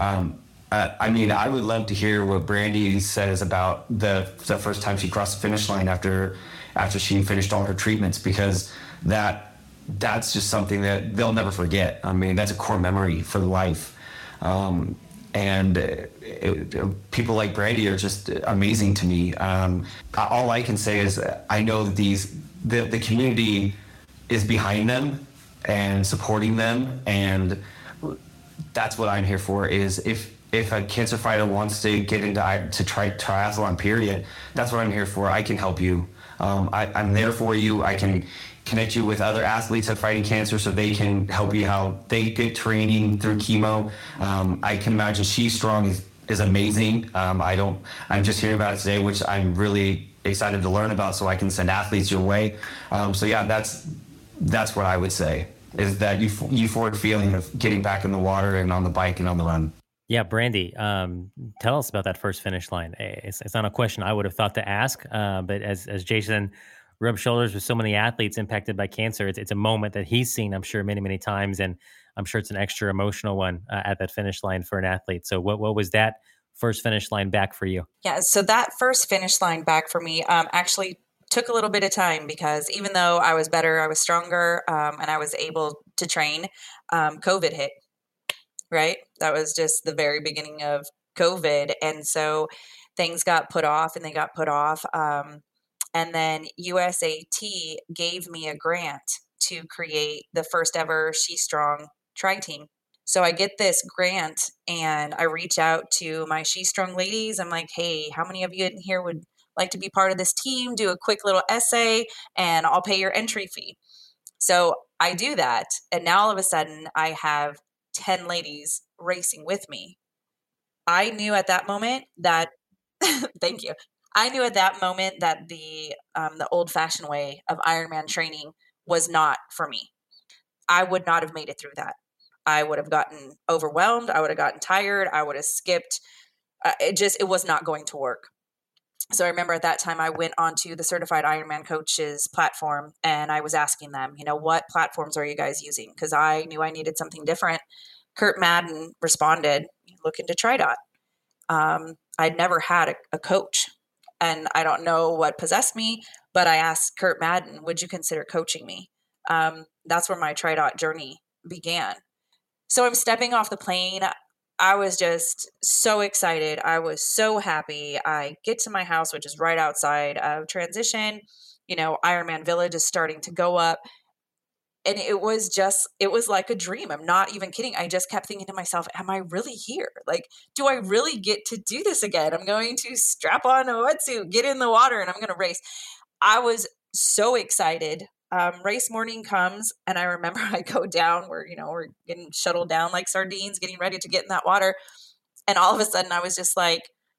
I would love to hear what Brandy says about the first time she crossed the finish line after she finished all her treatments, because that's just something that they'll never forget. I mean, that's a core memory for life. People like Brandy are just amazing to me. All I can say is I know that the community is behind them and supporting them, and that's what I'm here for. Is if a cancer fighter wants to get to try triathlon, period, that's what I'm here for. I can help you. I'm there for you. I can connect you with other athletes that are fighting cancer so they can help you how they get training through chemo. I can imagine She's Strong is amazing. I'm just hearing about it today, which I'm really excited to learn about so I can send athletes your way. That's what I would say, is that euphoric feeling of getting back in the water and on the bike and on the run. Yeah, Brandy, tell us about that first finish line. It's not a question I would have thought to ask, but as Jason rubbed shoulders with so many athletes impacted by cancer, it's a moment that he's seen, I'm sure, many, many times, and I'm sure it's an extra emotional one at that finish line for an athlete. So what was that first finish line back for you? Yeah, so that first finish line back for me actually took a little bit of time, because even though I was better, I was stronger, and I was able to train, COVID hit. Right? That was just the very beginning of COVID. And so things got put off and they got put off. And then USAT gave me a grant to create the first ever She's Strong tri team. So I get this grant and I reach out to my She's Strong ladies. I'm like, hey, how many of you in here would like to be part of this team? Do a quick little essay and I'll pay your entry fee. So I do that. And now all of a sudden I have 10 ladies racing with me. I knew at that moment that, thank you. I knew at that moment that the old fashioned way of Ironman training was not for me. I would not have made it through that. I would have gotten overwhelmed. I would have gotten tired. I would have skipped. It was not going to work. So I remember at that time I went onto the Certified Ironman Coaches platform and I was asking them, what platforms are you guys using? Because I knew I needed something different. Kurt Madden responded, look into TriDot. I'd never had a coach, and I don't know what possessed me, but I asked Kurt Madden, would you consider coaching me? That's where my TriDot journey began. So I'm stepping off the plane. I was just so excited. I was so happy. I get to my house, which is right outside of transition. Ironman Village is starting to go up. And it was like a dream. I'm not even kidding. I just kept thinking to myself, am I really here? Like, do I really get to do this again? I'm going to strap on a wetsuit, get in the water, and I'm going to race. I was so excited. Race morning comes, and I remember I go down where, we're getting shuttled down like sardines, getting ready to get in that water. And all of a sudden I was just like,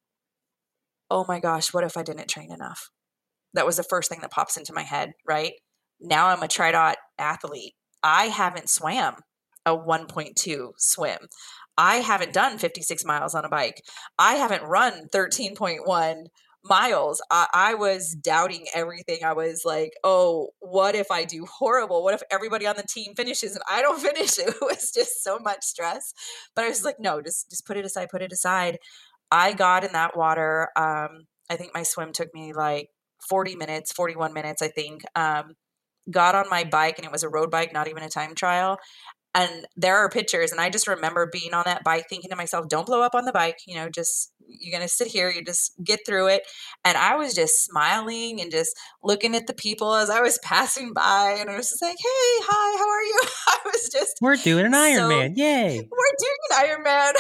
oh my gosh, what if I didn't train enough? That was the first thing that pops into my head, right? Now I'm a TriDot athlete. I haven't swam a 1.2 swim. I haven't done 56 miles on a bike. I haven't run 13.1 miles. I was doubting everything. I was like, oh, what if I do horrible? What if everybody on the team finishes and I don't finish? It was just so much stress. But I was like, no, just put it aside. I got in that water. I think my swim took me like 41 minutes, I think. Got on my bike, and it was a road bike, not even a time trial. And there are pictures, and I just remember being on that bike thinking to myself, don't blow up on the bike, you're going to sit here, you just get through it. And I was just smiling and just looking at the people as I was passing by, and I was just like, hey, hi, how are you? I was just, we're doing an Ironman. Yay. We're doing an Ironman.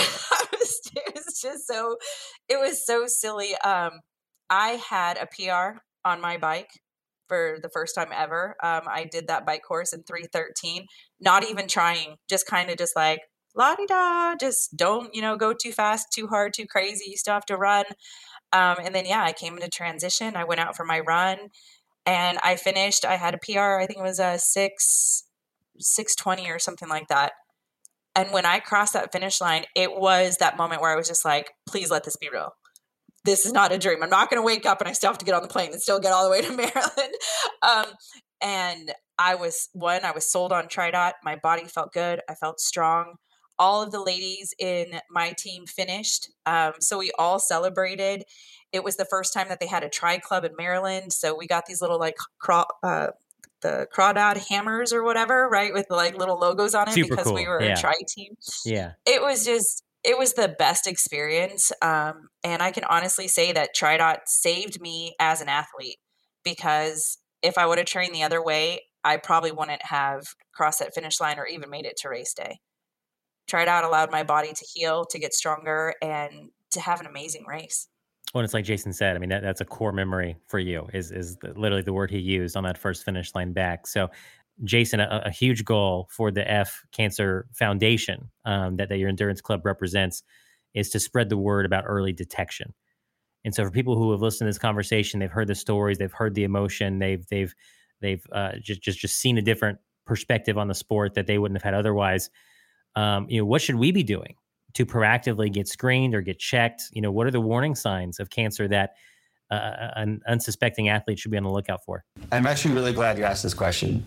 It was so silly. I had a PR on my bike for the first time ever. I did that bike course in 3:13, not even trying, just kind of just like la-di-da, just don't, go too fast, too hard, too crazy. You still have to run. And then, I came into transition. I went out for my run and I finished. I had a PR. I think it was a 6:20 or something like that. And when I crossed that finish line, it was that moment where I was just like, please let this be real. This is not a dream. I'm not going to wake up and I still have to get on the plane and still get all the way to Maryland. And I was sold on TriDot. My body felt good. I felt strong. All of the ladies in my team finished. So we all celebrated. It was the first time that they had a tri club in Maryland. So we got these little the crawdad hammers or whatever, right? With like little logos on it. Super because cool. we were a tri team. Yeah. It was the best experience. And I can honestly say that TriDot saved me as an athlete, because if I would have trained the other way, I probably wouldn't have crossed that finish line or even made it to race day. TriDot allowed my body to heal, to get stronger, and to have an amazing race. Well, it's like Jason said, I mean, that's a core memory for you is literally the word he used on that first finish line back. So Jason, a huge goal for the F Cancer Foundation that your endurance club represents is to spread the word about early detection. And so for people who have listened to this conversation, they've heard the stories, they've heard the emotion, they've just seen a different perspective on the sport that they wouldn't have had otherwise. What should we be doing to proactively get screened or get checked? What are the warning signs of cancer that an unsuspecting athlete should be on the lookout for? I'm actually really glad you asked this question.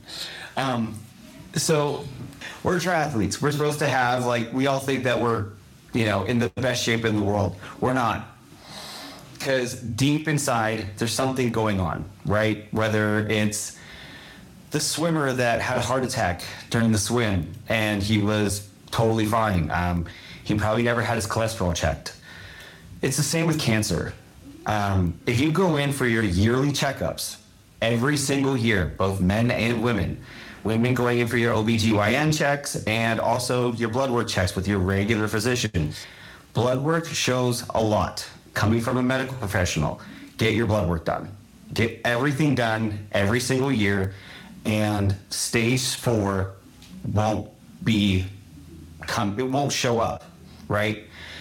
So we're triathletes. We're supposed to have, we all think that we're, in the best shape in the world. We're not. Because deep inside, there's something going on, right? Whether it's the swimmer that had a heart attack during the swim and he was totally fine. He probably never had his cholesterol checked. It's the same with cancer. If you go in for your yearly checkups every single year, both men and women going in for your OBGYN checks and also your blood work checks with your regular physician, blood work shows a lot. Coming from a medical professional, get your blood work done. Get everything done every single year, and stage 4 it won't show up, right?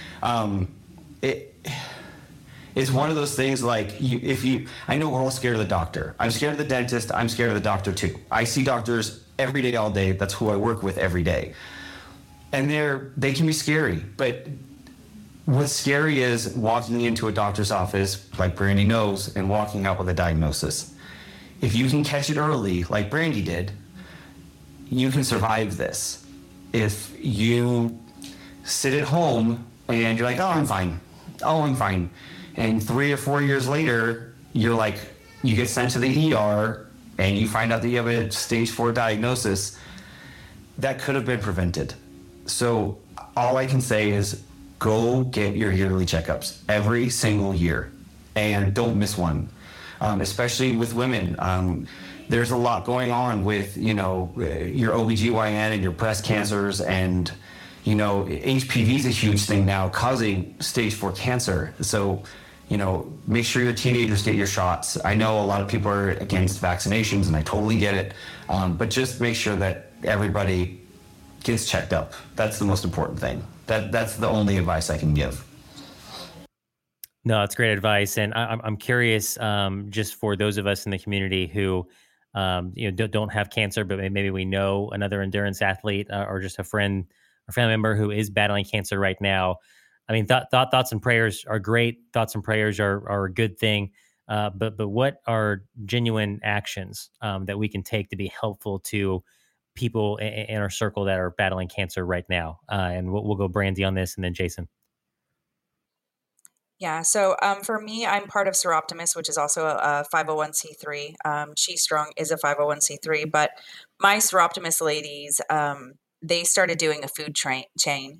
It's one of those things I know we're all scared of the doctor. I'm scared of the dentist. I'm scared of the doctor too. I see doctors every day, all day. That's who I work with every day. And they can be scary, but what's scary is walking into a doctor's office, like Brandy knows, and walking out with a diagnosis. If you can catch it early, like Brandy did, you can survive this. If you sit at home and you're like, oh, I'm fine. And 3 or 4 years later, you get sent to the ER and you find out that you have a stage 4 diagnosis, that could have been prevented. So all I can say is go get your yearly checkups every single year and don't miss one. Especially with women. There's a lot going on with, your OBGYN and your breast cancers, and, HPV is a huge thing now causing stage 4 cancer. So, make sure your teenagers get your shots. I know a lot of people are against vaccinations, and I totally get it. But just make sure that everybody gets checked up. That's the most important thing. That's the only advice I can give. No, it's great advice. And I'm curious, just for those of us in the community who, don't have cancer, but maybe we know another endurance athlete or just a friend or family member who is battling cancer right now. I mean, thoughts and prayers are great. Thoughts and prayers are a good thing. But what are genuine actions that we can take to be helpful to people in our circle that are battling cancer right now? And we'll go Brandy on this and then Jason. Yeah. So for me, I'm part of Seroptimus, which is also a 501c3. She Strong is a 501c3, but my Seroptimus ladies, they started doing a food train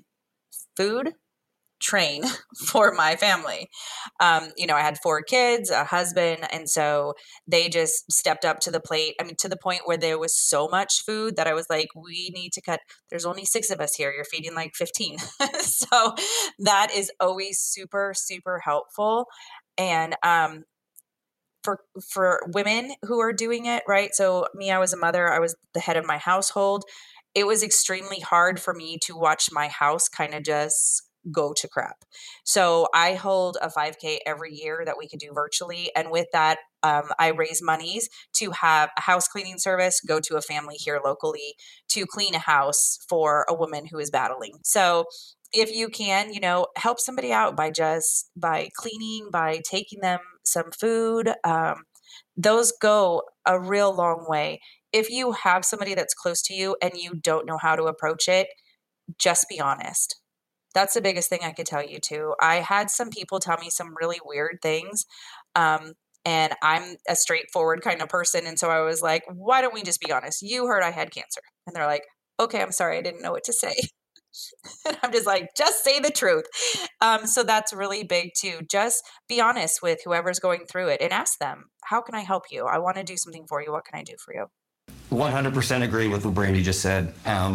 for my family. I had 4 kids, a husband, and so they just stepped up to the plate. I mean, to the point where there was so much food that I was like, we need to cut. There's only 6 of us here. You're feeding like 15. So that is always super, super helpful. And for women who are doing it, right? So me, I was a mother. I was the head of my household. It was extremely hard for me to watch my house kind of just go to crap. So I hold a 5K every year that we could do virtually. And with that, I raise monies to have a house cleaning service go to a family here locally to clean a house for a woman who is battling. So if you can, help somebody out by cleaning, by taking them some food, those go a real long way. If you have somebody that's close to you and you don't know how to approach it, just be honest. That's the biggest thing I could tell you too. I had some people tell me some really weird things. And I'm a straightforward kind of person. And so I was like, why don't we just be honest? You heard I had cancer. And they're like, okay, I'm sorry. I didn't know what to say. And I'm just like, just say the truth. So that's really big too. Just be honest with whoever's going through it and ask them, how can I help you? I want to do something for you. What can I do for you? 100% agree with what Brandy just said.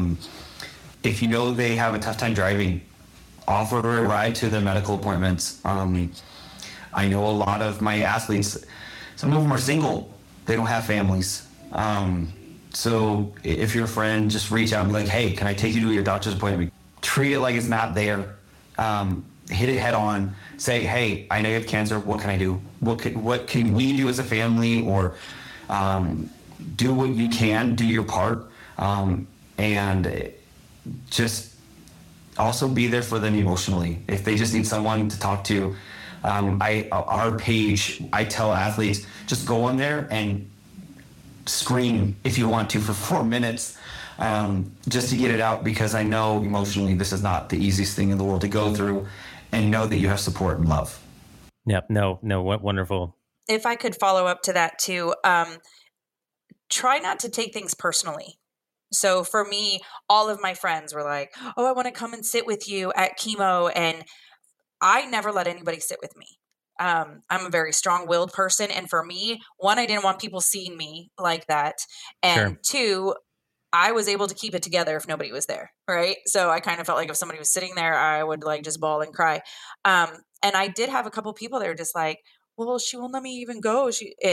If you know they have a tough time driving, offer a ride to their medical appointments. I know a lot of my athletes, some of them are single. They don't have families. So if you're a friend, just reach out and be like, hey, can I take you to your doctor's appointment? Treat it like it's not there. Hit it head on. Say, hey, I know you have cancer. What can I do? What can we do as a family? Or do what you can, do your part. And just also be there for them emotionally. If they just need someone to talk to, our page, I tell athletes, just go on there and scream if you want to for 4 minutes, just to get it out, because I know emotionally this is not the easiest thing in the world to go through, and know that you have support and love. Yep. No, what wonderful. If I could follow up to that too, try not to take things personally. So for me, all of my friends were like, oh, I want to come and sit with you at chemo. And I never let anybody sit with me. I'm a very strong-willed person. And for me, one, I didn't want people seeing me like that. And two, I was able to keep it together if nobody was there. Right. So I kind of felt like if somebody was sitting there, I would like just bawl and cry. And I did have a couple people that were just like, well, she won't let me even go.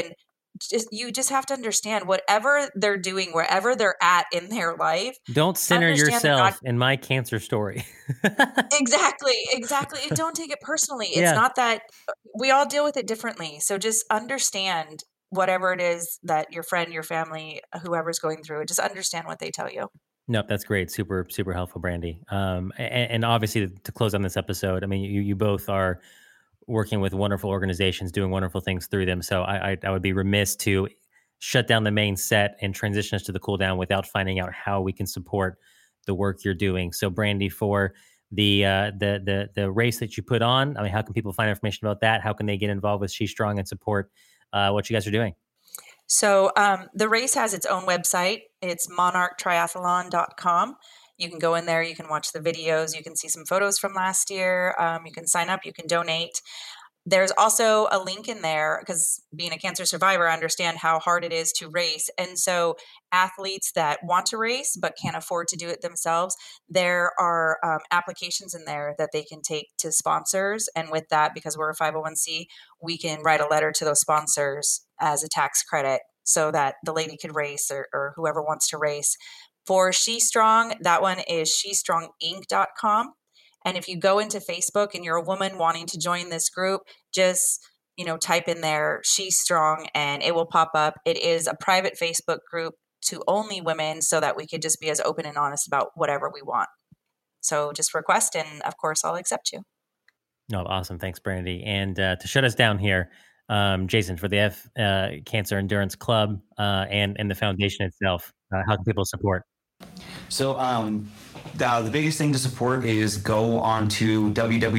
You just have to understand whatever they're doing, wherever they're at in their life. Don't center yourself in my cancer story. Exactly. And don't take it personally. It's not that we all deal with it differently. So just understand whatever it is that your friend, your family, whoever's going through it, just understand what they tell you. Nope, that's great. Super, super helpful, Brandy. And obviously to close on this episode, I mean, you both are working with wonderful organizations, doing wonderful things through them. So I would be remiss to shut down the main set and transition us to the cool down without finding out how we can support the work you're doing. So Brandy, for the race that you put on, I mean, how can people find information about that? How can they get involved with She Strong and support what you guys are doing? So the race has its own website. It's monarchtriathlon.com. You can go in there, you can watch the videos, you can see some photos from last year, you can sign up, you can donate. There's also a link in there because being a cancer survivor, I understand how hard it is to race. And so athletes that want to race but can't afford to do it themselves, there are applications in there that they can take to sponsors. And with that, because we're a 501c, we can write a letter to those sponsors as a tax credit so that the lady could race or whoever wants to race. For She Strong, that one is shestronginc.com. And if you go into Facebook and you're a woman wanting to join this group, just, type in there She Strong and it will pop up. It is a private Facebook group to only women so that we could just be as open and honest about whatever we want. So just request and of course I'll accept you. No, awesome. Thanks, Brandy. And to shut us down here, Jason, for the Cancer Endurance Club and the foundation itself, how can people support? So the biggest thing to support is go on to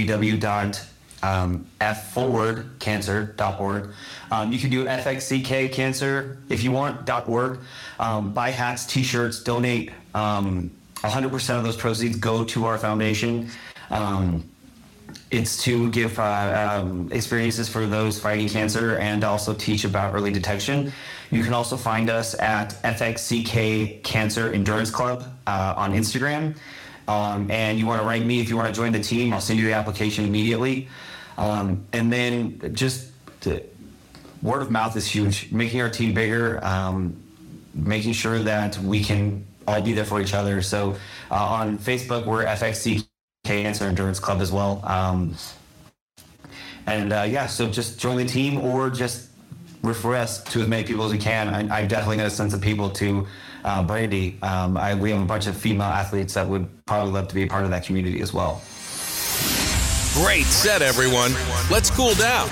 www.fforwardcancer.org. You can do FXCK Cancer if you want, .org. Buy hats, t-shirts, donate. 100% of those proceeds go to our foundation. It's to give experiences for those fighting cancer and also teach about early detection. You can also find us at FXCK Cancer Endurance Club on Instagram. And you want to write me if you want to join the team, I'll send you the application immediately. And then just word of mouth is huge. Making our team bigger, making sure that we can all be there for each other. So on Facebook, we're FXC Cancer Endurance Club as well. So just join the team or just refer us to as many people as we can. I definitely know a sense of people to Brandy. We have a bunch of female athletes that would probably love to be a part of that community as well. Great set, everyone. Let's cool down.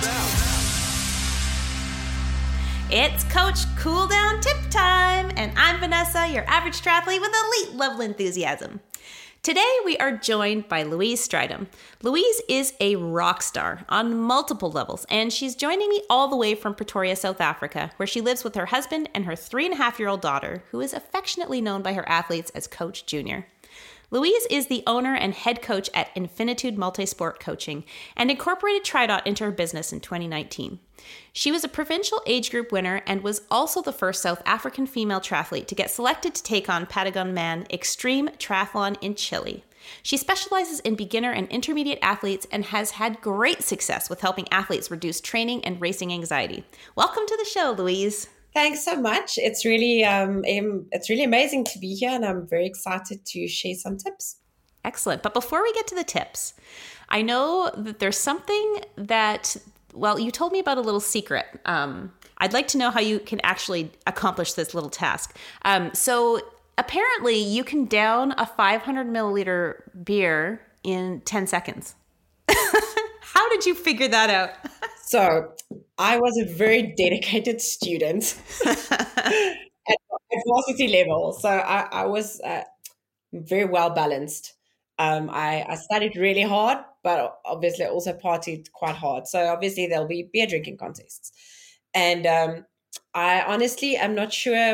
It's Coach Cool Down Tip Time, and I'm Vanessa, your average triathlete with elite level enthusiasm. Today, we are joined by Louise Strydom. Louise is a rock star on multiple levels, and she's joining me all the way from Pretoria, South Africa, where she lives with her husband and her 3.5-year-old daughter, who is affectionately known by her athletes as Coach Junior. Louise is the owner and head coach at Infinitude Multisport Coaching and incorporated TriDot into her business in 2019. She was a provincial age group winner and was also the first South African female triathlete to get selected to take on Patagon Man Extreme Triathlon in Chile. She specializes in beginner and intermediate athletes and has had great success with helping athletes reduce training and racing anxiety. Welcome to the show, Louise. Thanks so much. It's really amazing to be here, and I'm very excited to share some tips. Excellent. But before we get to the tips, I know that there's something that, well, you told me about a little secret. I'd like to know how you can actually accomplish this little task. So apparently you can down a 500 milliliter beer in 10 seconds. How did you figure that out? So I was a very dedicated student at varsity level. So I was very well balanced. I studied really hard, but obviously I also partied quite hard. So obviously there'll be beer drinking contests. And I honestly am not sure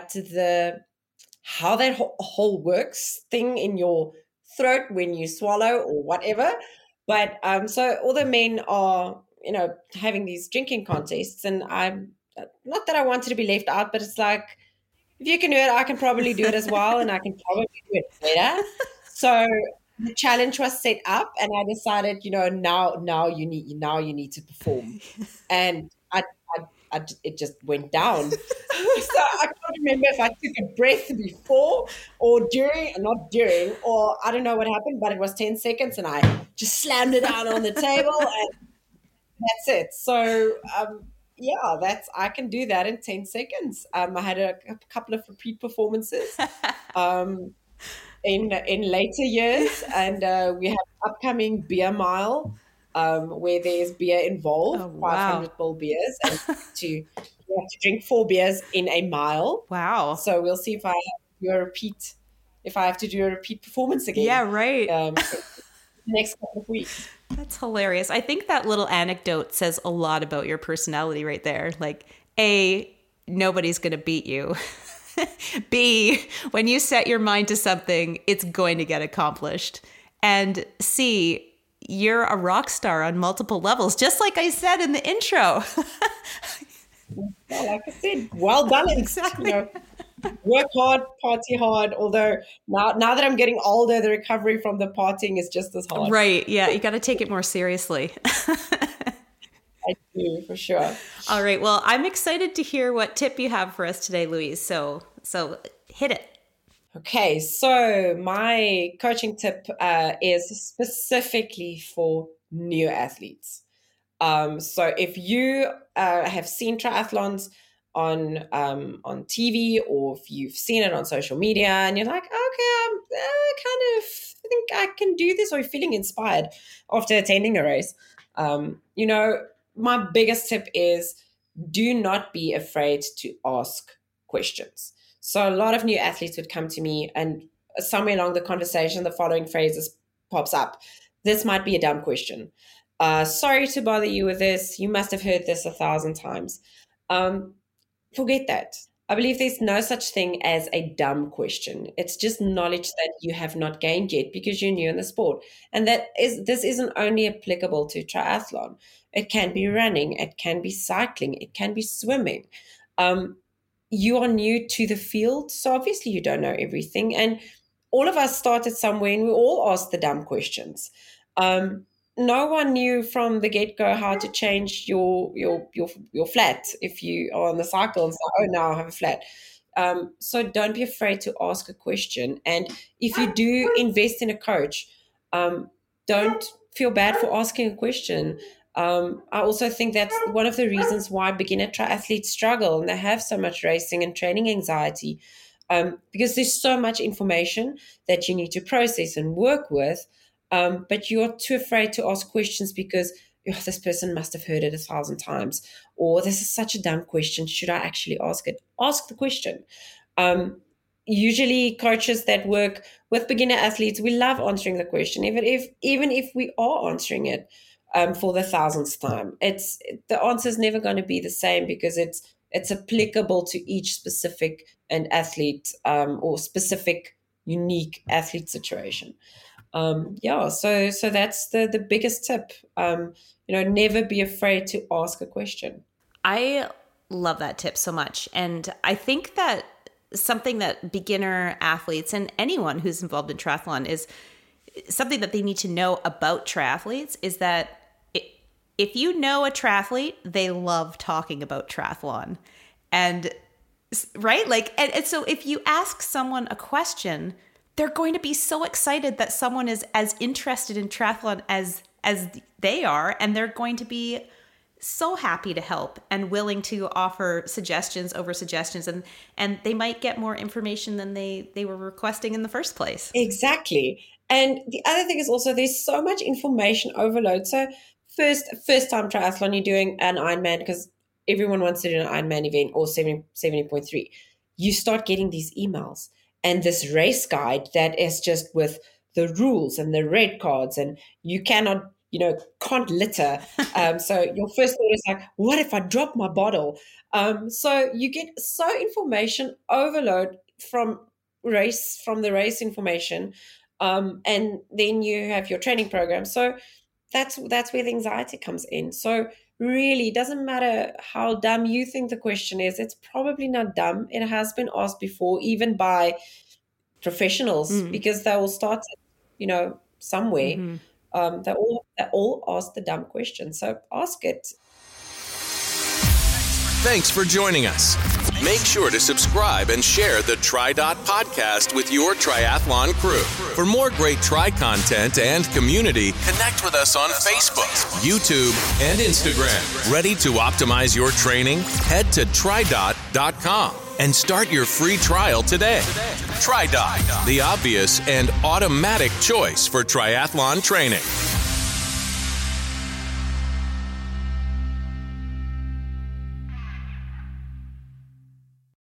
how that whole works thing in your throat when you swallow or whatever. But so all the men are, having these drinking contests, and I'm not that I wanted to be left out, but it's like, if you can do it, I can probably do it as well, and I can probably do it better. So the challenge was set up, and I decided, now you need to perform, and it just went down. So I can't remember if I took a breath before or during, not during, or I don't know what happened, but it was 10 seconds, and I just slammed it down on the table, and that's it. So, I can do that in 10 seconds. I had a couple of repeat performances in later years, and we have upcoming beer mile where there's beer involved, 500 ml beers, and you have to drink 4 beers in a mile. Wow. So we'll see if I have to do a repeat performance again. Yeah, right. Next couple of weeks. That's hilarious. I think that little anecdote says a lot about your personality right there. Like, A, nobody's going to beat you. B, when you set your mind to something, it's going to get accomplished. And C, you're a rock star on multiple levels, just like I said in the intro. Well, like I said, well balanced. Exactly. Work hard, party hard. Although now that I'm getting older, the recovery from the partying is just as hard. Right. Yeah. You got to take it more seriously. I do, for sure. All right. Well, I'm excited to hear what tip you have for us today, Louise. So hit it. Okay. So my coaching tip is specifically for new athletes. So if you have seen triathlons on TV, or if you've seen it on social media and you're like, okay, I kind of think I can do this, or you're feeling inspired after attending a race, my biggest tip is do not be afraid to ask questions. So a lot of new athletes would come to me, and somewhere along the conversation, the following phrases pops up. This might be a dumb question. Sorry to bother you with this. You must have heard this 1,000 times. Forget that. I believe there's no such thing as a dumb question. It's just knowledge that you have not gained yet because you're new in the sport. And this isn't only applicable to triathlon. It can be running. It can be cycling. It can be swimming. You are new to the field, so obviously you don't know everything. And all of us started somewhere and we all asked the dumb questions. no one knew from the get-go how to change your flat if you are on the cycle and say, oh, now I have a flat. So don't be afraid to ask a question. And if you do invest in a coach, don't feel bad for asking a question. I also think that's one of the reasons why beginner triathletes struggle and they have so much racing and training anxiety, because there's so much information that you need to process and work with, but you're too afraid to ask questions because this person must have heard it 1,000 times, or this is such a dumb question. Should I actually ask it? Ask the question. Usually coaches that work with beginner athletes, we love answering the question, even if we are answering it for the 1,000th time. The answer is never going to be the same because it's applicable to each specific and athlete or specific unique athlete situation. So that's the biggest tip. Never be afraid to ask a question. I love that tip so much. And I think that something that beginner athletes and anyone who's involved in triathlon is something that they need to know about triathletes is that if you know a triathlete, they love talking about triathlon. And right? And so if you ask someone a question, they're going to be so excited that someone is as interested in triathlon as they are, and they're going to be so happy to help and willing to offer suggestions over suggestions, and they might get more information than they were requesting in the first place. Exactly. And the other thing is also there's so much information overload. So first time triathlon, you're doing an Ironman because everyone wants to do an Ironman event or 70.3. You start getting these emails and this race guide that is just with the rules and the red cards, and you can't litter. So your first thought is like, what if I drop my bottle? So you get so information overload from the race information. And then you have your training program. So that's where the anxiety comes in. So really, it doesn't matter how dumb you think the question is. It's probably not dumb. It has been asked before, even by professionals, because they all started, somewhere. Mm-hmm. They all ask the dumb question. So ask it. Thanks for joining us. Make sure to subscribe and share the TriDot podcast with your triathlon crew. For more great Tri content and community, connect with us on Facebook, YouTube, and Instagram. Ready to optimize your training? Head to TriDot.com and start your free trial today. TriDot, the obvious and automatic choice for triathlon training.